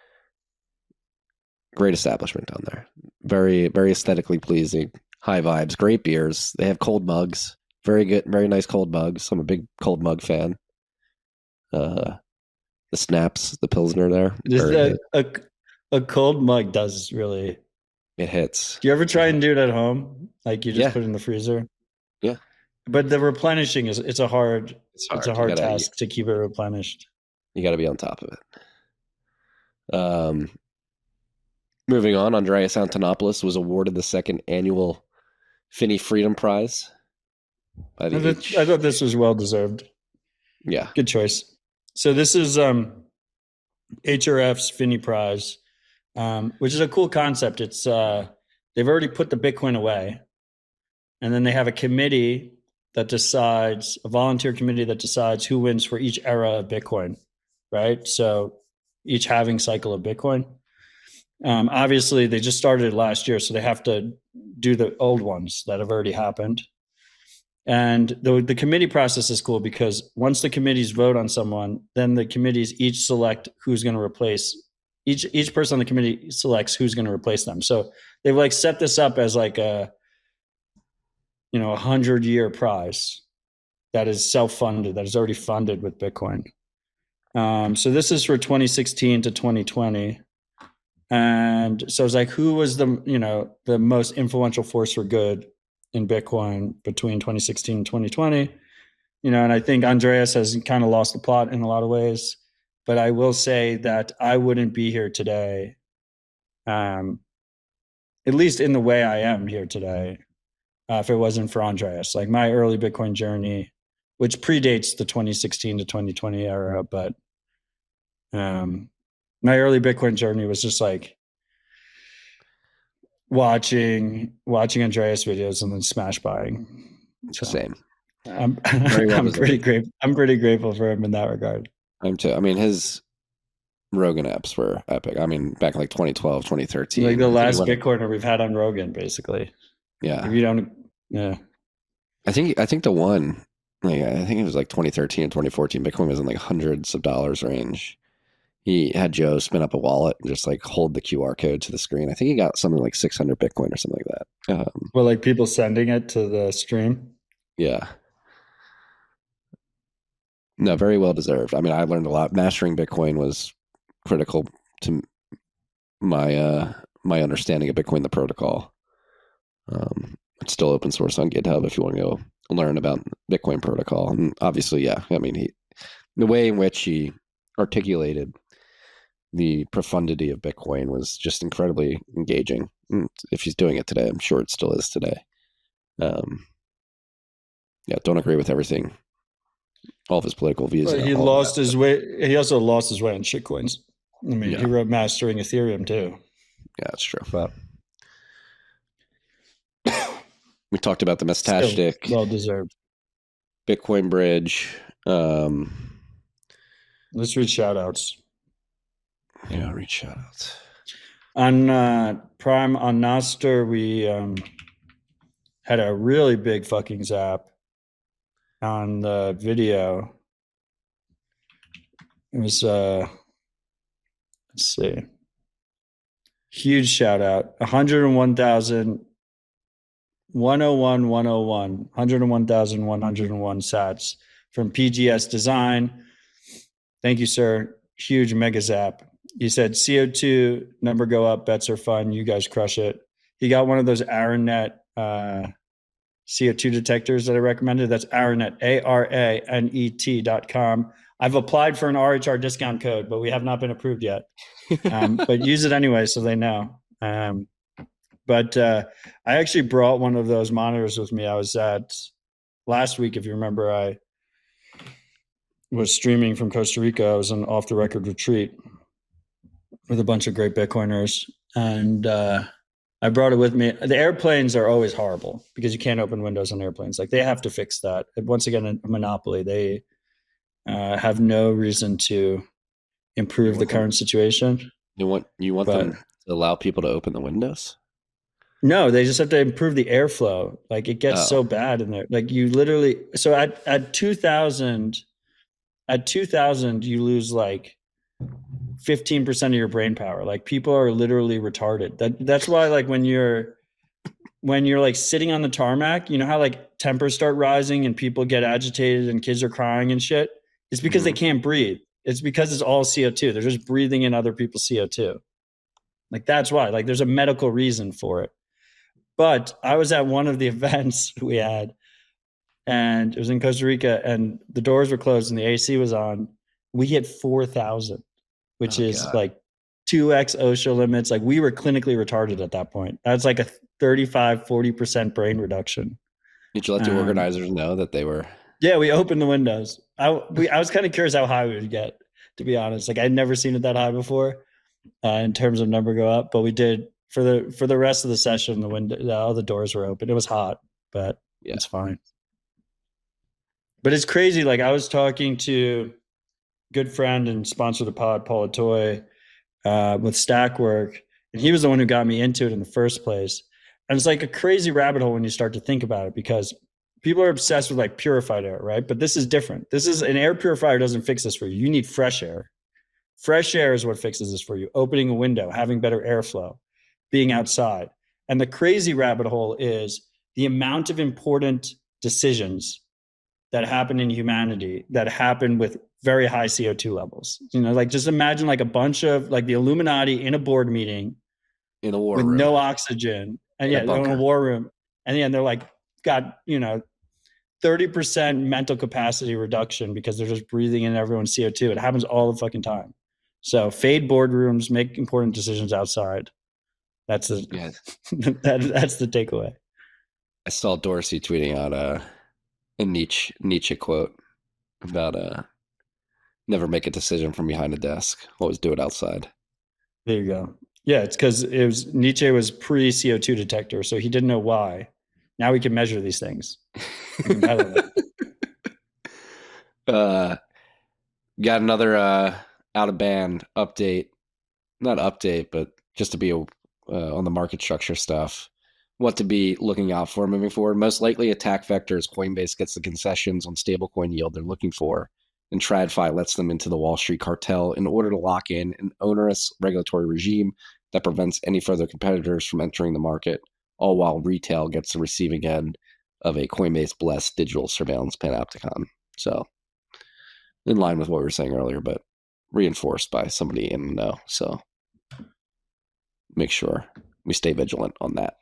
great establishment down there. Very, very aesthetically pleasing. High vibes. Great beers. They have cold mugs. Very good. Very nice cold mugs. I'm a big cold mug fan. Uh, the snaps, the Pilsner there. Just very a, good. a, a cold mug does really. It hits. Do you ever try and do it at home? Like you just Yeah. put it in the freezer? Yeah. but the replenishing is it's a hard It's hard. it's a You hard gotta- task to keep it replenished. You got to be on top of it. Um, moving on, Andreas Antonopoulos was awarded the second annual Finney Freedom Prize by the I thought, H- I thought this was well deserved. yeah. Good choice. So this is um, H R F's Finney Prize, um, which is a cool concept. It's uh, they've already put the Bitcoin away, and then they have a committee that decides, a volunteer committee that decides who wins for each era of Bitcoin, right? So each halving cycle of Bitcoin. Um, obviously, they just started it last year, so they have to do the old ones that have already happened. And the the committee process is cool because once the committees vote on someone, then the committees each select who's going to replace each each person on the committee selects who's going to replace them. So they've like set this up as like a you know a hundred year prize that is self funded, that is already funded with Bitcoin. Um, so this is for twenty sixteen to twenty twenty. And so it's like, who was the you know the most influential force for good in Bitcoin between twenty sixteen and twenty twenty, you know, and I think Andreas has kind of lost the plot in a lot of ways, but I will say that I wouldn't be here today, um, at least in the way I am here today, uh, if it wasn't for Andreas. Like my early Bitcoin journey, which predates the twenty sixteen to twenty twenty era, but um, my early Bitcoin journey was just like, watching watching Andreas videos and then smash buying. It's the same. I'm, Very well I'm deserved. pretty great. I'm pretty grateful for him in that regard. I'm too. I mean, his Rogan apps were epic. I mean, back in like twenty twelve, twenty thirteen. Like the I think last he went- Bitcoiner we've had on Rogan, basically. Yeah. If you don't, yeah. I think I think the one, like, I think it was like twenty thirteen and twenty fourteen. Bitcoin was in like hundreds of dollars range. He had Joe spin up a wallet and just like hold the Q R code to the screen. I think he got something like six hundred Bitcoin or something like that. Um, Well, like people sending it to the stream. yeah. No, very well deserved. I mean, I learned a lot. Mastering Bitcoin was critical to my uh, my understanding of Bitcoin, the protocol. Um, it's still open source on GitHub if you want to go learn about Bitcoin protocol. And obviously, yeah, I mean, he, the way in which he articulated the profundity of Bitcoin was just incredibly engaging. And if he's doing it today, I'm sure it still is today. Um, yeah, don't agree with everything, all of his political views. But and he all of lost that, his way. He also lost his way on shitcoins. I mean, Yeah. he wrote Mastering Ethereum too. Yeah, that's true. But we talked about the still Mestastic, well deserved. Bitcoin Bridge. Um, Let's read shout outs. yeah, read shout outs. On uh, Prime on Nostr, we um, had a really big fucking zap on the video. It was, uh, let's see, huge shout out. one hundred one thousand one hundred one, one hundred one, one hundred one thousand one hundred one sats from P G S Design. Thank you, sir. Huge mega zap. He said C O two number go up, bets are fun. You guys crush it. He got one of those Aranet uh, C O two detectors that I recommended. That's Aranet, A R A N E T dot com. I've applied for an R H R discount code, but we have not been approved yet. Um, but use it anyway so they know. Um, but uh, I actually brought one of those monitors with me. I was at last week, if you remember, I was streaming from Costa Rica. I was on off the record retreat with a bunch of great Bitcoiners. And uh, I brought it with me. The airplanes are always horrible because you can't open windows on airplanes. Like they have to fix that. Once again, a monopoly. They uh, have no reason to improve the current situation. You want you want But- them to allow people to open the windows? No, they just have to improve the airflow. Like it gets Oh. so bad in there. Like you literally, so at, at two thousand, at two thousand, you lose like fifteen percent of your brain power. Like people are literally retarded. That that's why like when you're, when you're like sitting on the tarmac, you know how like tempers start rising and people get agitated and kids are crying and shit. It's because they can't breathe. It's because it's all C O two. They're just breathing in other people's C O two. Like that's why, like there's a medical reason for it. But I was at one of the events we had and it was in Costa Rica, and the doors were closed and the A C was on. We hit four thousand, which oh, is God. like two X OSHA limits. Like we were clinically retarded at that point. That's like a thirty-five, forty percent brain reduction. Did you let the um, organizers know that they were? Yeah, we opened the windows. I, we, I was kind of curious how high we would get, to be honest. Like I'd never seen it that high before uh, in terms of number go up, but we did for the, for the rest of the session, the window, all the doors were open. It was hot, but yeah. It's fine. But it's crazy. Like I was talking to good friend and sponsor of the pod, Paul Atoy, uh, with Stackwork, and he was the one who got me into it in the first place. And it's like a crazy rabbit hole when you start to think about it, because people are obsessed with like purified air, right? But this is different. This is an air purifier doesn't fix this for you. You need fresh air. Fresh air is what fixes this for you. Opening a window, having better airflow, being outside. And the crazy rabbit hole is the amount of important decisions that happen in humanity that happen with very high C O two levels. You know, like just imagine like a bunch of like the Illuminati in a board meeting in a war with room. no oxygen. And in yeah, they're in a war room. And yeah, they're like, got, you know, thirty percent mental capacity reduction because they're just breathing in everyone's C O two. It happens all the fucking time. So fade boardrooms, make important decisions outside. That's the, yeah. that, that's the takeaway. I saw Dorsey tweeting out a, a Nietzsche, Nietzsche quote about uh, never make a decision from behind a desk. Always do it outside. There you go. Yeah, it's because it was Nietzsche was pre C O two detector, so he didn't know why. Now we can measure these things. uh, got another uh, out of band update. Not update, but just to be uh, on the market structure stuff. What to be looking out for moving forward. Most likely attack vectors. Coinbase gets the concessions on stablecoin yield they're looking for. And TradFi lets them into the Wall Street cartel in order to lock in an onerous regulatory regime that prevents any further competitors from entering the market, all while retail gets the receiving end of a Coinbase-blessed digital surveillance panopticon. So, in line with what we were saying earlier, but reinforced by somebody in the know. So, make sure we stay vigilant on that.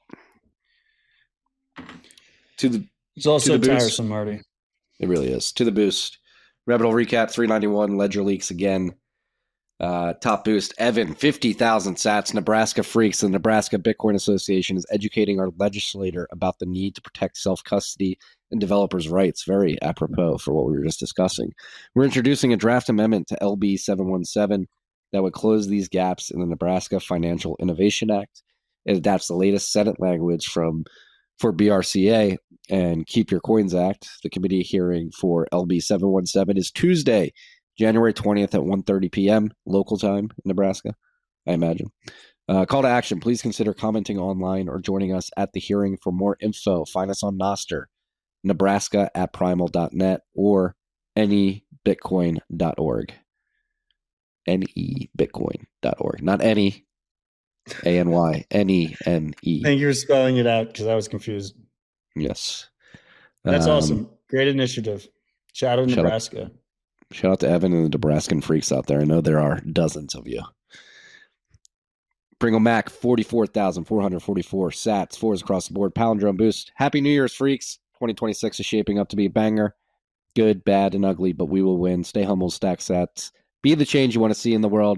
To the It's also to the tiresome, boost. Marty. It really is. To the boost. Rebel recap, three ninety-one, Ledger leaks again. Uh, top boost, Evan, fifty thousand sats, Nebraska freaks. The Nebraska Bitcoin Association is educating our legislator about the need to protect self-custody and developers' rights. Very apropos for what we were just discussing. We're introducing a draft amendment to L B seven seventeen that would close these gaps in the Nebraska Financial Innovation Act. It adapts the latest Senate language from for B R C A and Keep Your Coins Act. The committee hearing for L B seven seventeen is Tuesday, January twentieth at one thirty p.m. local time in Nebraska, I imagine. Uh, call to action. Please consider commenting online or joining us at the hearing. For more info, find us on Nostr, Nebraska at primal dot net, or any bitcoin dot org. any bitcoin dot org. Not any, A N Y, N E N E. Thank you for spelling it out because I was confused. Yes. That's um, awesome. Great initiative. Shout out to Nebraska. Out, shout out to Evan and the Nebraskan freaks out there. I know there are dozens of you. Pringle Mac, forty-four thousand four hundred forty-four sats, fours across the board. Palindrome boost. Happy New Year's, freaks. twenty twenty-six is shaping up to be a banger. Good, bad, and ugly, but we will win. Stay humble, stack sats. Be the change you want to see in the world.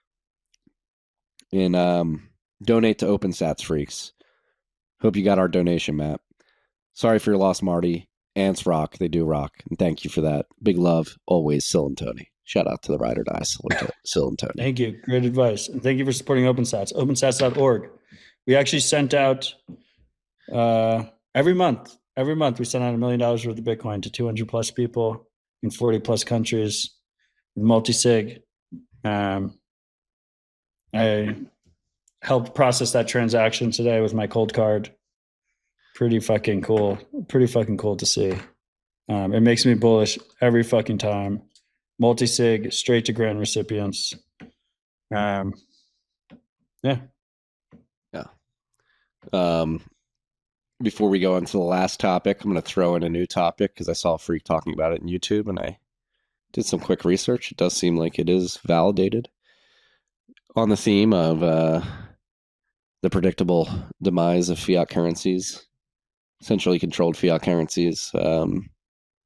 And um, donate to OpenSats, freaks. Hope you got our donation, Matt. Sorry for your loss, Marty. Ants rock. They do rock. And thank you for that. Big love, always, Sil and Tony. Shout out to the Ride or Die, Sil and Tony. Thank you. Great advice. And thank you for supporting OpenSats. OpenSats dot org. We actually sent out uh, every month. Every month we sent out a million dollars worth of Bitcoin to two hundred plus people in forty plus countries. Multi-sig. Um, I helped process that transaction today with my cold card. Pretty fucking cool. Pretty fucking cool to see. Um, it makes me bullish every fucking time. Multi-sig, straight to grant recipients. Um, yeah. Yeah. Um, before we go into the last topic, I'm going to throw in a new topic because I saw a freak talking about it in YouTube and I did some quick research. It does seem like it is validated on the theme of uh, the predictable demise of fiat currencies, centrally controlled fiat currencies. Um,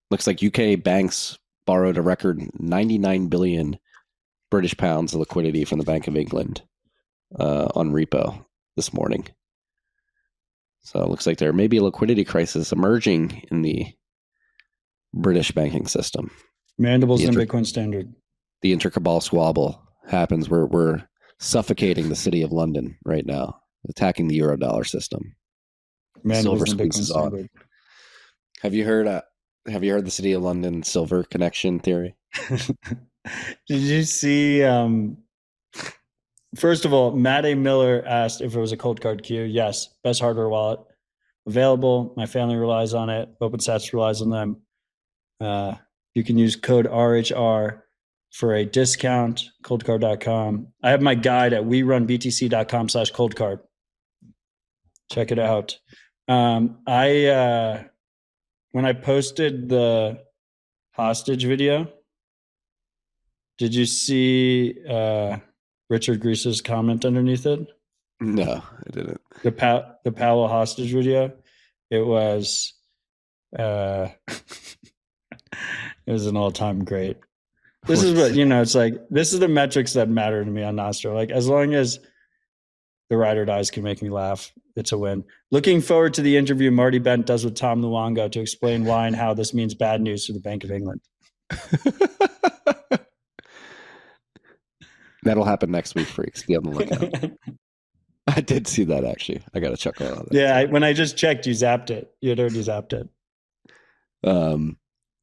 Looks like U K banks borrowed a record ninety-nine billion British pounds of liquidity from the Bank of England uh, on repo this morning. So it looks like there may be a liquidity crisis emerging in the British banking system. Mandibles the and inter- Bitcoin Standard. The intercabal squabble happens. We're, we're suffocating the city of London right now, attacking the Eurodollar system. Mandibles Silver and Bitcoin squeezes on. Standard. Have you heard? Uh, have you heard the city of London silver connection theory? Did you see? Um, first of all, Matt A. Miller asked if it was a cold card Q. Yes, best hardware wallet available. My family relies on it. OpenSats relies on them. Uh, you can use code R H R for a discount. coldcard dot com. I have my guide at we run b t c dot com slash coldcard. Check it out. Um, I uh, when I posted the hostage video, did you see uh, Richard Grease's comment underneath it? No, I didn't. The pa- the Powell hostage video. It was uh, it was an all time great. This is what, you know, it's like, this is the metrics that matter to me on Nostro. Like, as long as the ride or dies can make me laugh, it's a win. Looking forward to the interview Marty Bent does with Tom Luongo to explain why and how this means bad news for the Bank of England. That'll happen next week, freaks. Be on the lookout. I did see that, actually. I got to chuckle on that. Yeah, I, when I just checked, you zapped it. You had already zapped it. Um,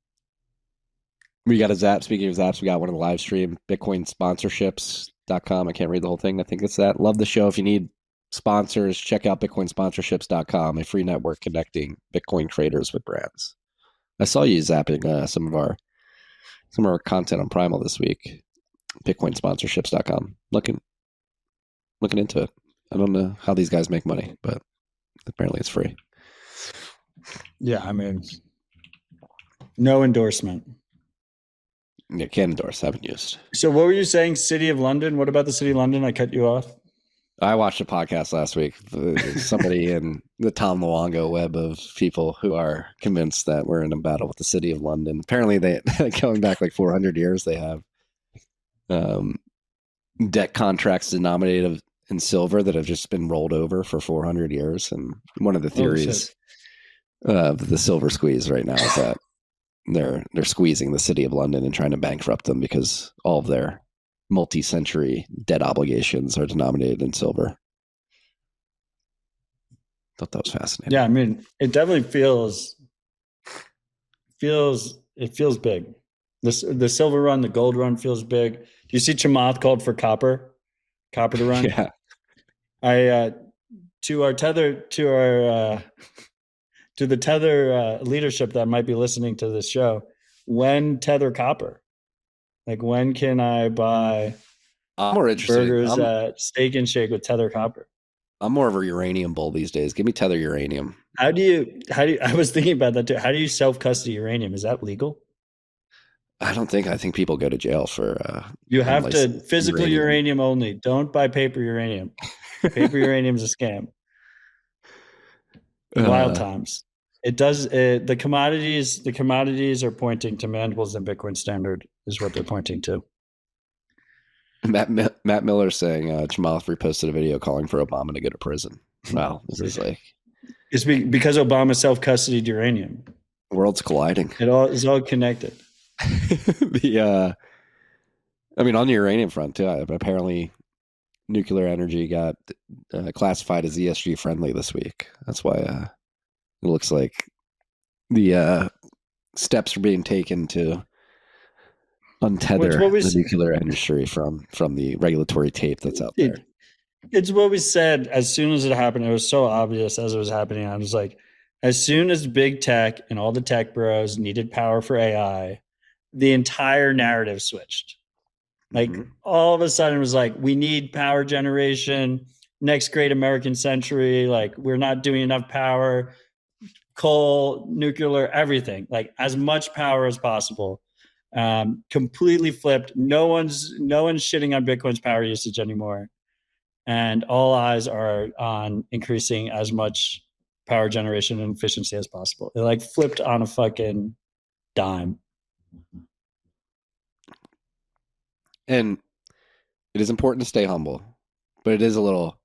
we got a zap. Speaking of zaps, we got one of the live stream, bitcoin sponsorships dot com. I can't read the whole thing. I think it's that. Love the show. If you need sponsors, check out bitcoin sponsorships dot com, a free network connecting Bitcoin creators with brands. I saw you zapping uh, some of our some of our content on Primal this week. bitcoin sponsorships dot com. Looking looking into it. I don't know how these guys make money, but apparently it's free. Yeah, I mean, no endorsement. Yeah, can't endorse. Haven't used. So what were you saying? City of London? What about the City of London? I cut you off. I watched a podcast last week. Somebody in the Tom Luongo web of people who are convinced that we're in a battle with the City of London. Apparently, they going back like four hundred years, they have um, debt contracts denominated in silver that have just been rolled over for four hundred years. And one of the theories oh, of the silver squeeze right now is that they're they're squeezing the City of London and trying to bankrupt them because all of their multi-century debt obligations are denominated in silver. Thought that was fascinating. Yeah, I mean, it definitely feels feels it feels big. This the silver run, the gold run feels big. Do you see Chamath called for copper, copper to run? Yeah. I uh, to our tether to our uh, to the Tether uh, leadership that might be listening to this show. When tether copper? Like, when can I buy I'm more interested burgers I'm, at Steak and Shake with tether copper? I'm more of a uranium bull these days. Give me tether uranium. How do you? How do you? I was thinking about that too. How do you self custody uranium? Is that legal? I don't think. I think people go to jail for. Uh, you have to physical uranium. uranium only. Don't buy paper uranium. Paper uranium is a scam. Wild uh, times. It does. It, the commodities. The commodities are pointing to Mandibles and Bitcoin Standard is what they're pointing to. Matt Matt Miller saying uh, Chamath reposted a video calling for Obama to go to prison. Wow, this is like it's be, because Obama self custodied uranium. Worlds colliding. It all is all connected. the uh, I mean, on the uranium front too. Apparently, nuclear energy got uh, classified as E S G friendly this week. That's why uh, it looks like the uh, steps are being taken to untether the we, nuclear industry from from the regulatory tape that's out there. It, it's what we said as soon as it happened. It was so obvious as it was happening. I was like, as soon as big tech and all the tech bros needed power for A I, the entire narrative switched. Like mm-hmm. all of a sudden it was like, we need power generation, next great American century. Like, we're not doing enough power, coal, nuclear, everything, like as much power as possible. Um, completely flipped. No one's no one's shitting on Bitcoin's power usage anymore, and all eyes are on increasing as much power generation and efficiency as possible. It like flipped on a fucking dime. And it is important to stay humble, but it is a little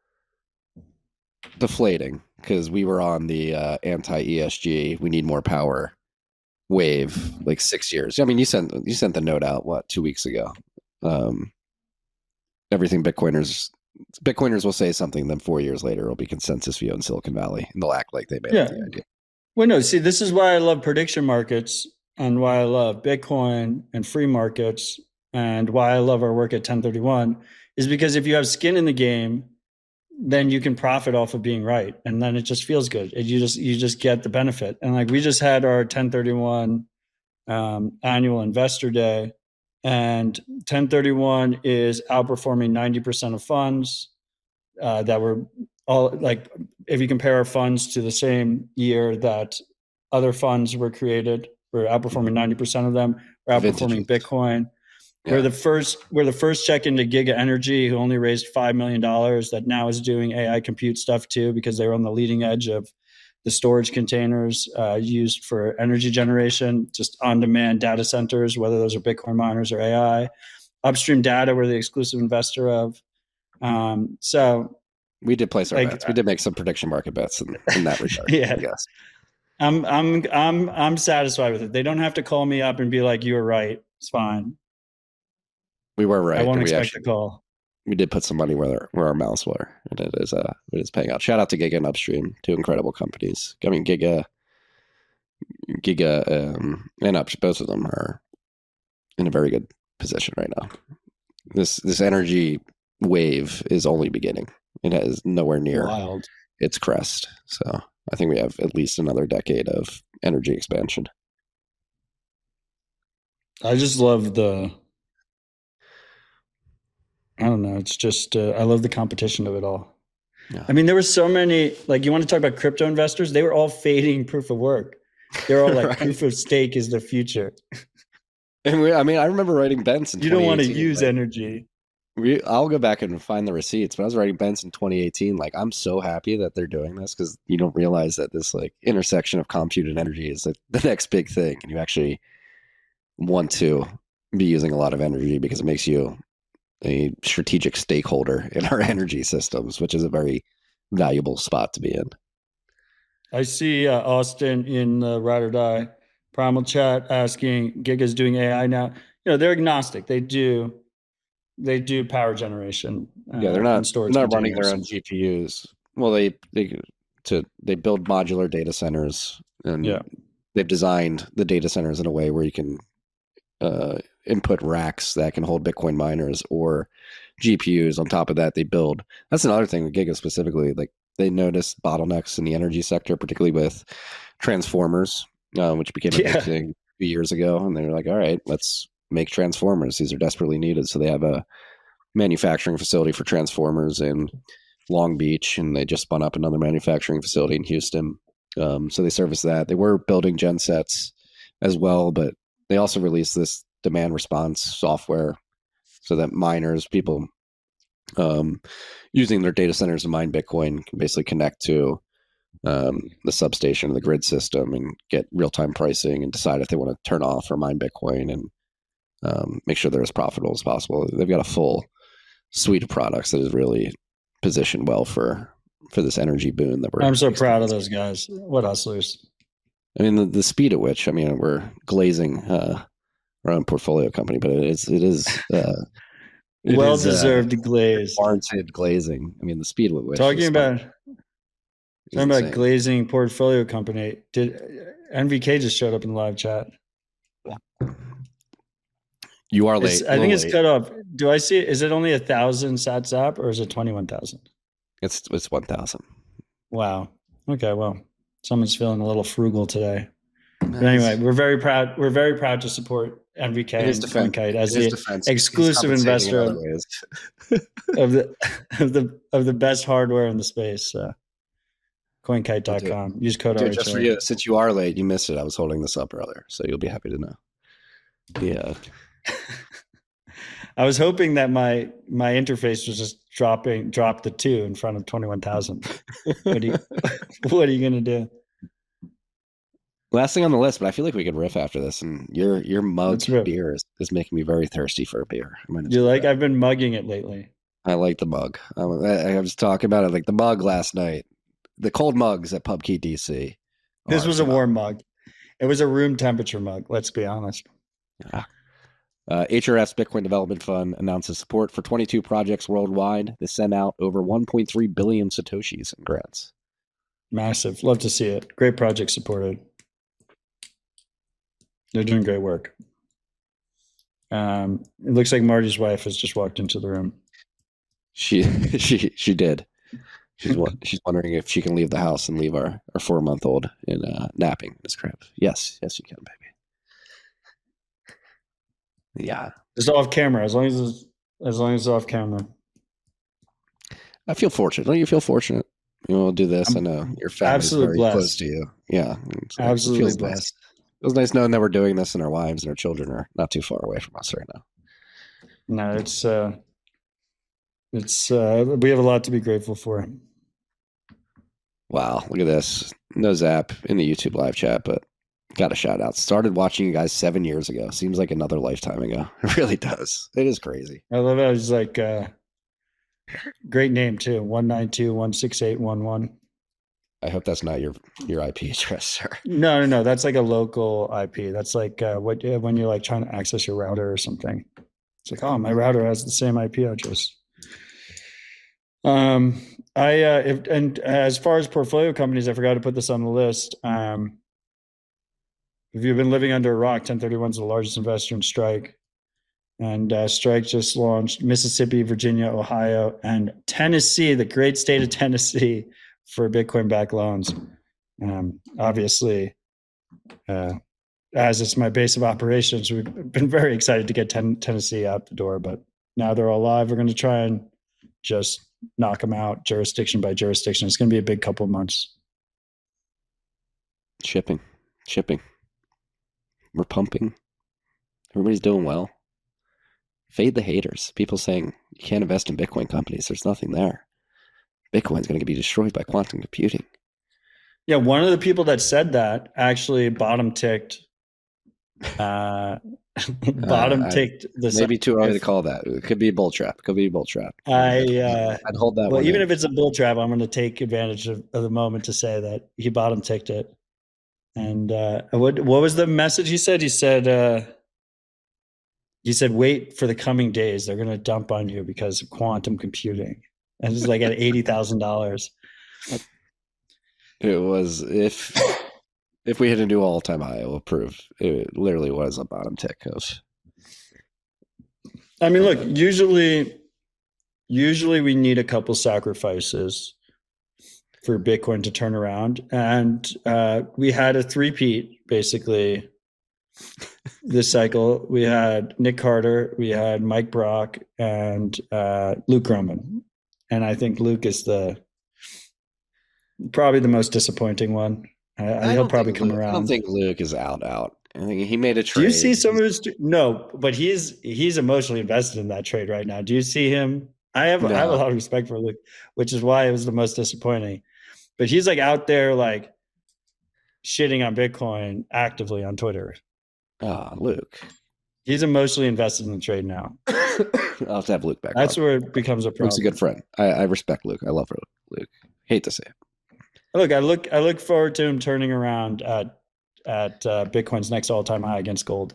deflating because we were on the uh, anti-E S G, we need more power wave like six years. I mean, you sent you sent the note out what two weeks ago. Um, everything Bitcoiners Bitcoiners will say something, then four years later it'll be consensus view in Silicon Valley, and they'll act like they made yeah. up the idea. Well, no, see, this is why I love prediction markets and why I love Bitcoin and free markets and why I love our work at ten thirty-one is because if you have skin in the game, then you can profit off of being right. And then it just feels good. And you just, you just get the benefit. And like, we just had our ten thirty-one um, annual investor day, and ten thirty-one is outperforming ninety percent of funds uh, that were all like, if you compare our funds to the same year that other funds were created, we're outperforming ninety percent of them. We're outperforming Vintage. Bitcoin. Yeah. We're the first. We're the first check into Giga Energy, who only raised five million dollars. That now is doing A I compute stuff too, because they were on the leading edge of the storage containers uh, used for energy generation, just on-demand data centers, whether those are Bitcoin miners or A I. Upstream Data, we're the exclusive investor of. Um, so we did place our like, bets. We did make some prediction market bets in, in that regard. Yeah. I guess. I'm I'm I'm I'm satisfied with it. They don't have to call me up and be like, "You were right." It's fine. We were right. I won't we expect actually, a call. We did put some money where our, where our mouths were, and it is uh it is paying out. Shout out to Giga and Upstream, two incredible companies. I mean, Giga, Giga, um, and Up, both of them are in a very good position right now. This this energy wave is only beginning. It has nowhere near Wild. its crest. So I think we have at least another decade of energy expansion. I just love the. I don't know. It's just, uh, I love the competition of it all. Yeah. I mean, there were so many, like, you want to talk about crypto investors? They were all fading proof of work. They're all like, right. Proof of stake is the future. And we, I mean, I remember writing Benson. You don't want to use like, energy. We, I'll go back and find the receipts, but I was writing Benson in twenty eighteen. Like, I'm so happy that they're doing this because you don't realize that this like intersection of compute and energy is like, the next big thing. And you actually want to be using a lot of energy because it makes you a strategic stakeholder in our energy systems, which is a very valuable spot to be in. I see uh, Austin in the Ride or Die Primal chat asking, Giga's doing A I now. You know, they're agnostic. They do, they do power generation. Uh, yeah, they're not, storage they're not running their own G P Us. Well, they they to they build modular data centers, and yeah. they've designed the data centers in a way where you can uh, input racks that can hold Bitcoin miners or G P Us. On top of that, they build. That's another thing with Giga specifically. Like they noticed bottlenecks in the energy sector, particularly with transformers, uh, which became a yeah. big thing a few years ago. And they were like, all right, let's make transformers. These are desperately needed. So they have a manufacturing facility for transformers in Long Beach, and they just spun up another manufacturing facility in Houston. Um, so they service that. They were building gensets as well, but they also released this demand response software so that miners, people um, using their data centers to mine Bitcoin, can basically connect to um, the substation or the grid system and get real-time pricing and decide if they want to turn off or mine Bitcoin and um, make sure they're as profitable as possible. They've got a full suite of products that is really positioned well for for this energy boon that we're. I'm so proud of those guys. What hustlers! I mean, the, the speed at which, I mean, we're glazing uh, our own portfolio company, but it is it is uh, it well is, deserved uh, glaze. Warranted glazing. I mean, the speed with which talking about talking insane. About glazing portfolio company. Did N V K just showed up in the live chat? You are late. It's, I think late. It's cut off. Do I see it? Is it only a thousand sats app or is it twenty-one thousand? It's it's one thousand. Wow. Okay. Well, someone's feeling a little frugal today. Nice. But anyway, we're very proud. We're very proud to support N V K and CoinKite as the defense. exclusive investor of, of the of the of the best hardware in the space. Uh, CoinKite dot com. Use code Dude, just for you, since you are late, you missed it. I was holding this up earlier, so you'll be happy to know. Yeah. I was hoping that my my interface was just dropping drop the two in front of twenty-one thousand. What are you what are you gonna do? Last thing on the list, but I feel like we could riff after this. And your your mug beer is, is making me very thirsty for a beer. You like? I've been mugging it lately. I like the mug. I, I was talking about it like the mug last night. The cold mugs at PubKey D C. This was a warm mug. It was a room temperature mug. Let's be honest. Yeah. Uh, H R F's Bitcoin Development Fund announces support for twenty-two projects worldwide. They sent out over one point three billion Satoshis in grants. Massive. Love to see it. Great project supported. They're doing great work. Um, it looks like Marty's wife has just walked into the room. She she she did. She's she's wondering if she can leave the house and leave our, our four month old in uh, napping in his crib. Yes, yes, you can, baby. Yeah, it's off camera. As long as it's, as long as it's off camera. I feel fortunate. Don't you feel fortunate? You know, we'll do this. I'm I know your family's very blessed. close to you. Yeah, so absolutely it blessed. Nice. It was nice knowing that we're doing this, and our wives and our children are not too far away from us right now. No, it's uh, it's uh, we have a lot to be grateful for. Wow, look at this. No Zap in the YouTube live chat, but got a shout out. Started watching you guys seven years ago. Seems like another lifetime ago. It really does. It is crazy. I love it. It's like uh, great name too. one nine two, one six eight one one. I hope that's not your your I P address, sir. No, no, no. That's like a local I P. That's like uh, what when you're like trying to access your router or something. It's like, oh, my router has the same I P address. Um, I uh, if, and as far as portfolio companies, I forgot to put this on the list. Um, if you've been living under a rock, ten thirty-one is the largest investor in Strike, and uh, Strike just launched Mississippi, Virginia, Ohio, and Tennessee, the great state of Tennessee, for Bitcoin-backed loans. Um, obviously, uh, as it's my base of operations, we've been very excited to get ten- Tennessee out the door, but now they're all live. We're going to try and just knock them out jurisdiction by jurisdiction. It's going to be a big couple of months. Shipping, shipping. We're pumping. Everybody's doing well. Fade the haters. People saying you can't invest in Bitcoin companies. There's nothing there. Bitcoin's going to be destroyed by quantum computing. Yeah, one of the people that said that actually bottom ticked. Uh, bottom uh, ticked. The maybe too early to call that. It could be a bull trap. It could be a bull trap. I uh, I'd hold that. Well, one even in. if it's a bull trap, I'm going to take advantage of, of the moment to say that he bottom ticked it. And uh, what what was the message he said? He said uh, he said wait for the coming days. They're going to dump on you because of quantum computing. And it's like at eighty thousand dollars. It was if if we hit a new all time high, it will prove it literally was a bottom tick of. I mean, look, usually, usually we need a couple sacrifices for Bitcoin to turn around, and uh, we had a three-peat basically this cycle. We had Nick Carter, we had Mike Brock, and uh, Luke Gromen. And I think Luke is the probably the most disappointing one. Uh, he'll probably come Luke, around. I don't think Luke is out out. I think he made a trade. Do you see some of his? No, but he's he's emotionally invested in that trade right now. Do you see him? I have no. I have a lot of respect for Luke, which is why it was the most disappointing. But he's like out there like shitting on Bitcoin actively on Twitter. Ah, oh, Luke. He's emotionally invested in the trade now. I'll have to have Luke back. That's on. where it becomes a problem. Luke's a good friend. I, I respect Luke. I love Luke. Hate to say it. Look, I look I look forward to him turning around at at uh, Bitcoin's next all time high against gold.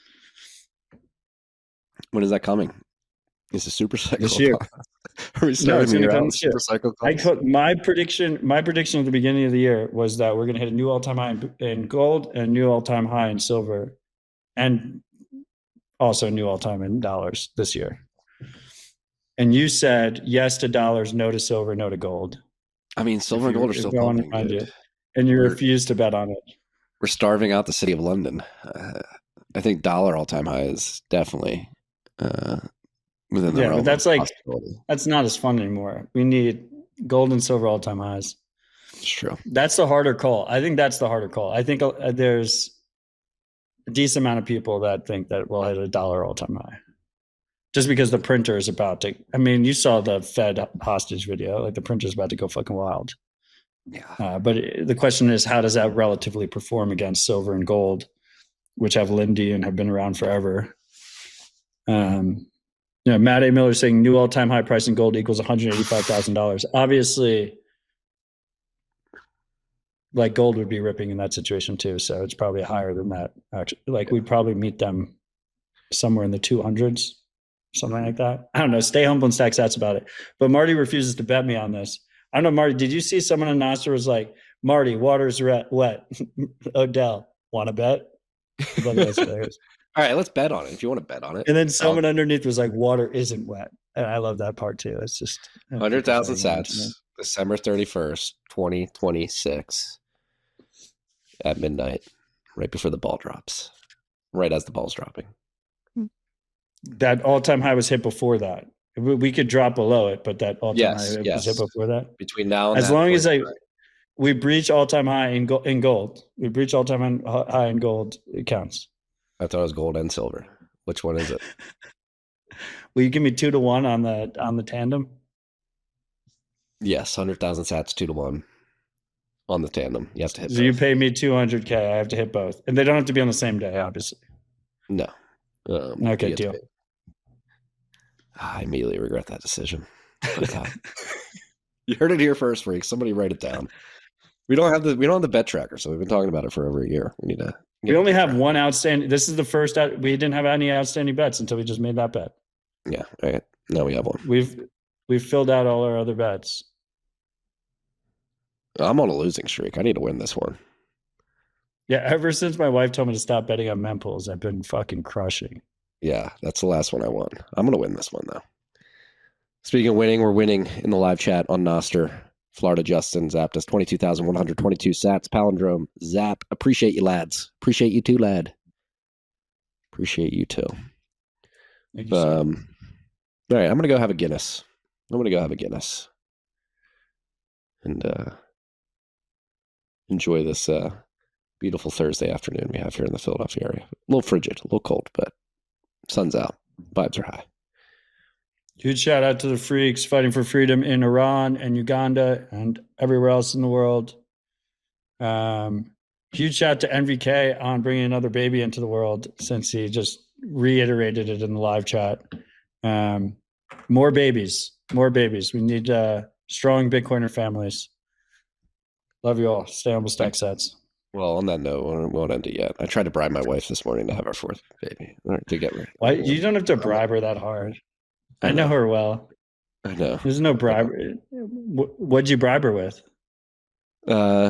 When is that coming? Is the super cycle this year? Are we starting no, the come super cycle? I co- my prediction. My prediction at the beginning of the year was that we're going to hit a new all time high in, in gold and a new all time high in silver, and also a new all time in dollars this year. And you said yes to dollars, no to silver, no to gold. I mean, silver and gold are still pumping, dude. You, and you we're, refused to bet on it. We're starving out the city of London. Uh, I think dollar all time high is definitely uh, within the yeah, realm but that's of like that's not as fun anymore. We need gold and silver all time highs. It's true. That's the harder call. I think that's the harder call. I think uh, there's a decent amount of people that think that we'll hit a dollar all time high. Just because the printer is about to, I mean, you saw the Fed hostage video, like the printer's about to go fucking wild. Yeah. Uh, but it, the question is, how does that relatively perform against silver and gold, which have Lindy and have been around forever? Um, you know, Matt A. Miller saying new all-time high price in gold equals one hundred eighty-five thousand dollars. Obviously, like gold would be ripping in that situation too. So it's probably higher than that. Actually, like we'd probably meet them somewhere in the two hundreds, something like that. I don't know. Stay humble and stack sats about it. But Marty refuses to bet me on this. I don't know, Marty, did you see someone on Nostr was like, Marty, water's wet. Odell, want to bet? All right, let's bet on it if you want to bet on it. And then someone I'll... underneath was like, water isn't wet. And I love that part too. It's just one hundred thousand sats, December thirty-first, twenty twenty-six at midnight, right before the ball drops, right as the ball's dropping. That all-time high was hit before that. We could drop below it, but that all-time yes, high yes. was hit before that. Between now and as long as I, we breach all-time high in, go, in gold, we breach all-time high in gold, it counts. I thought it was gold and silver. Which one is it? Will you give me two to one on the on the tandem? Yes, one hundred thousand sats, two to one on the tandem. You have to hit. So both. You pay me two hundred K. I have to hit both, and they don't have to be on the same day, obviously. No. Um, okay, deal. I immediately regret that decision. You heard it here first, Freak. Somebody write it down. We don't have the we don't have the bet tracker, so we've been talking about it for over a year. We need to. We only have one outstanding. This is the first. Out, we didn't have any outstanding bets until we just made that bet. Yeah. All right. Now we have one. We've we've filled out all our other bets. I'm on a losing streak. I need to win this one. Yeah. Ever since my wife told me to stop betting on mempools, I've been fucking crushing. Yeah, that's the last one I won. I'm gonna win this one though. Speaking of winning, we're winning in the live chat on Nostr. Florida Justin zapped us twenty-two thousand one hundred twenty-two sats. Palindrome zap. Appreciate you, lads. Appreciate you too, lad. Appreciate you too. Thank you, um, all right, I'm gonna go have a Guinness. I'm gonna go have a Guinness and uh, enjoy this uh, beautiful Thursday afternoon we have here in the Philadelphia area. A little frigid, a little cold, but sun's out. Vibes are high. Huge shout out to the freaks fighting for freedom in Iran and Uganda and everywhere else in the world. Um, huge shout out to N V K on bringing another baby into the world, since he just reiterated it in the live chat. Um, more babies, more babies. We need uh, strong Bitcoiner families. Love you all. Stay humble, stack sats. Well, on that note, we won't end it yet. I tried to bribe my wife this morning to have our fourth baby. Or to get ready. Why you don't have to bribe her that hard. I know her well. I know. There's no bribery. What'd you bribe her with? Uh,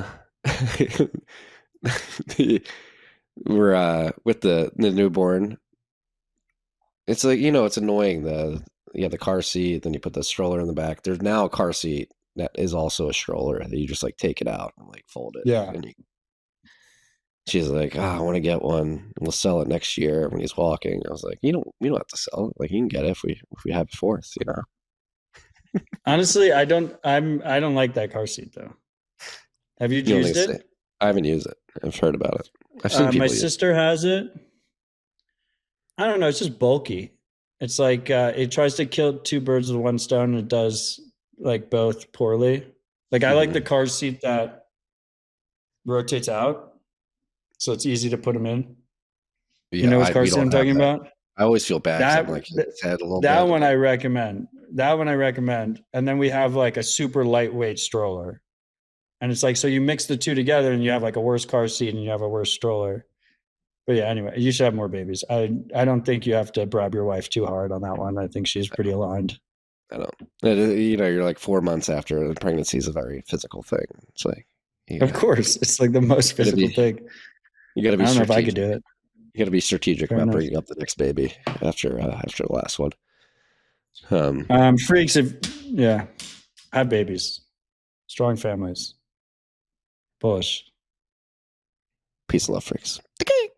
we're uh with the the newborn. It's like, you know, it's annoying. The you have the car seat, then you put the stroller in the back. There's now a car seat that is also a stroller that you just like take it out and like fold it. Yeah. And you, she's like, oh, I want to get one. We'll sell it next year when he's walking. I was like, you don't, you don't have to sell it. Like, you can get it if we, if we have a fourth, you know? Honestly, I don't, I'm, I don't like that car seat though. Have you, you used it? it? I haven't used it. I've heard about it. I've seen uh, people my use sister it. has it. I don't know. It's just bulky. It's like, uh, it tries to kill two birds with one stone, and it does like both poorly. Like, I mm-hmm. like the car seat that rotates out, so it's easy to put them in. Yeah, you know what I, car seat I'm talking that. about? I always feel bad. That, I'm like, his head a little that bit. one I recommend. That one I recommend. And then we have like a super lightweight stroller. And it's like, so you mix the two together and you have like a worse car seat and you have a worse stroller. But yeah, anyway, you should have more babies. I I don't think you have to bribe your wife too hard on that one. I think she's pretty aligned. I don't. You know, you're like four months after pregnancy is a very physical thing. It's like, yeah. Of course, it's like the most physical be, thing. You got to be. I don't strategic. know if I could do it. You got to be strategic Fair about enough. bringing up the next baby after uh, after the last one. Um, um, freaks, if yeah, have babies, strong families, bullish. Peace and love, freaks. Okay.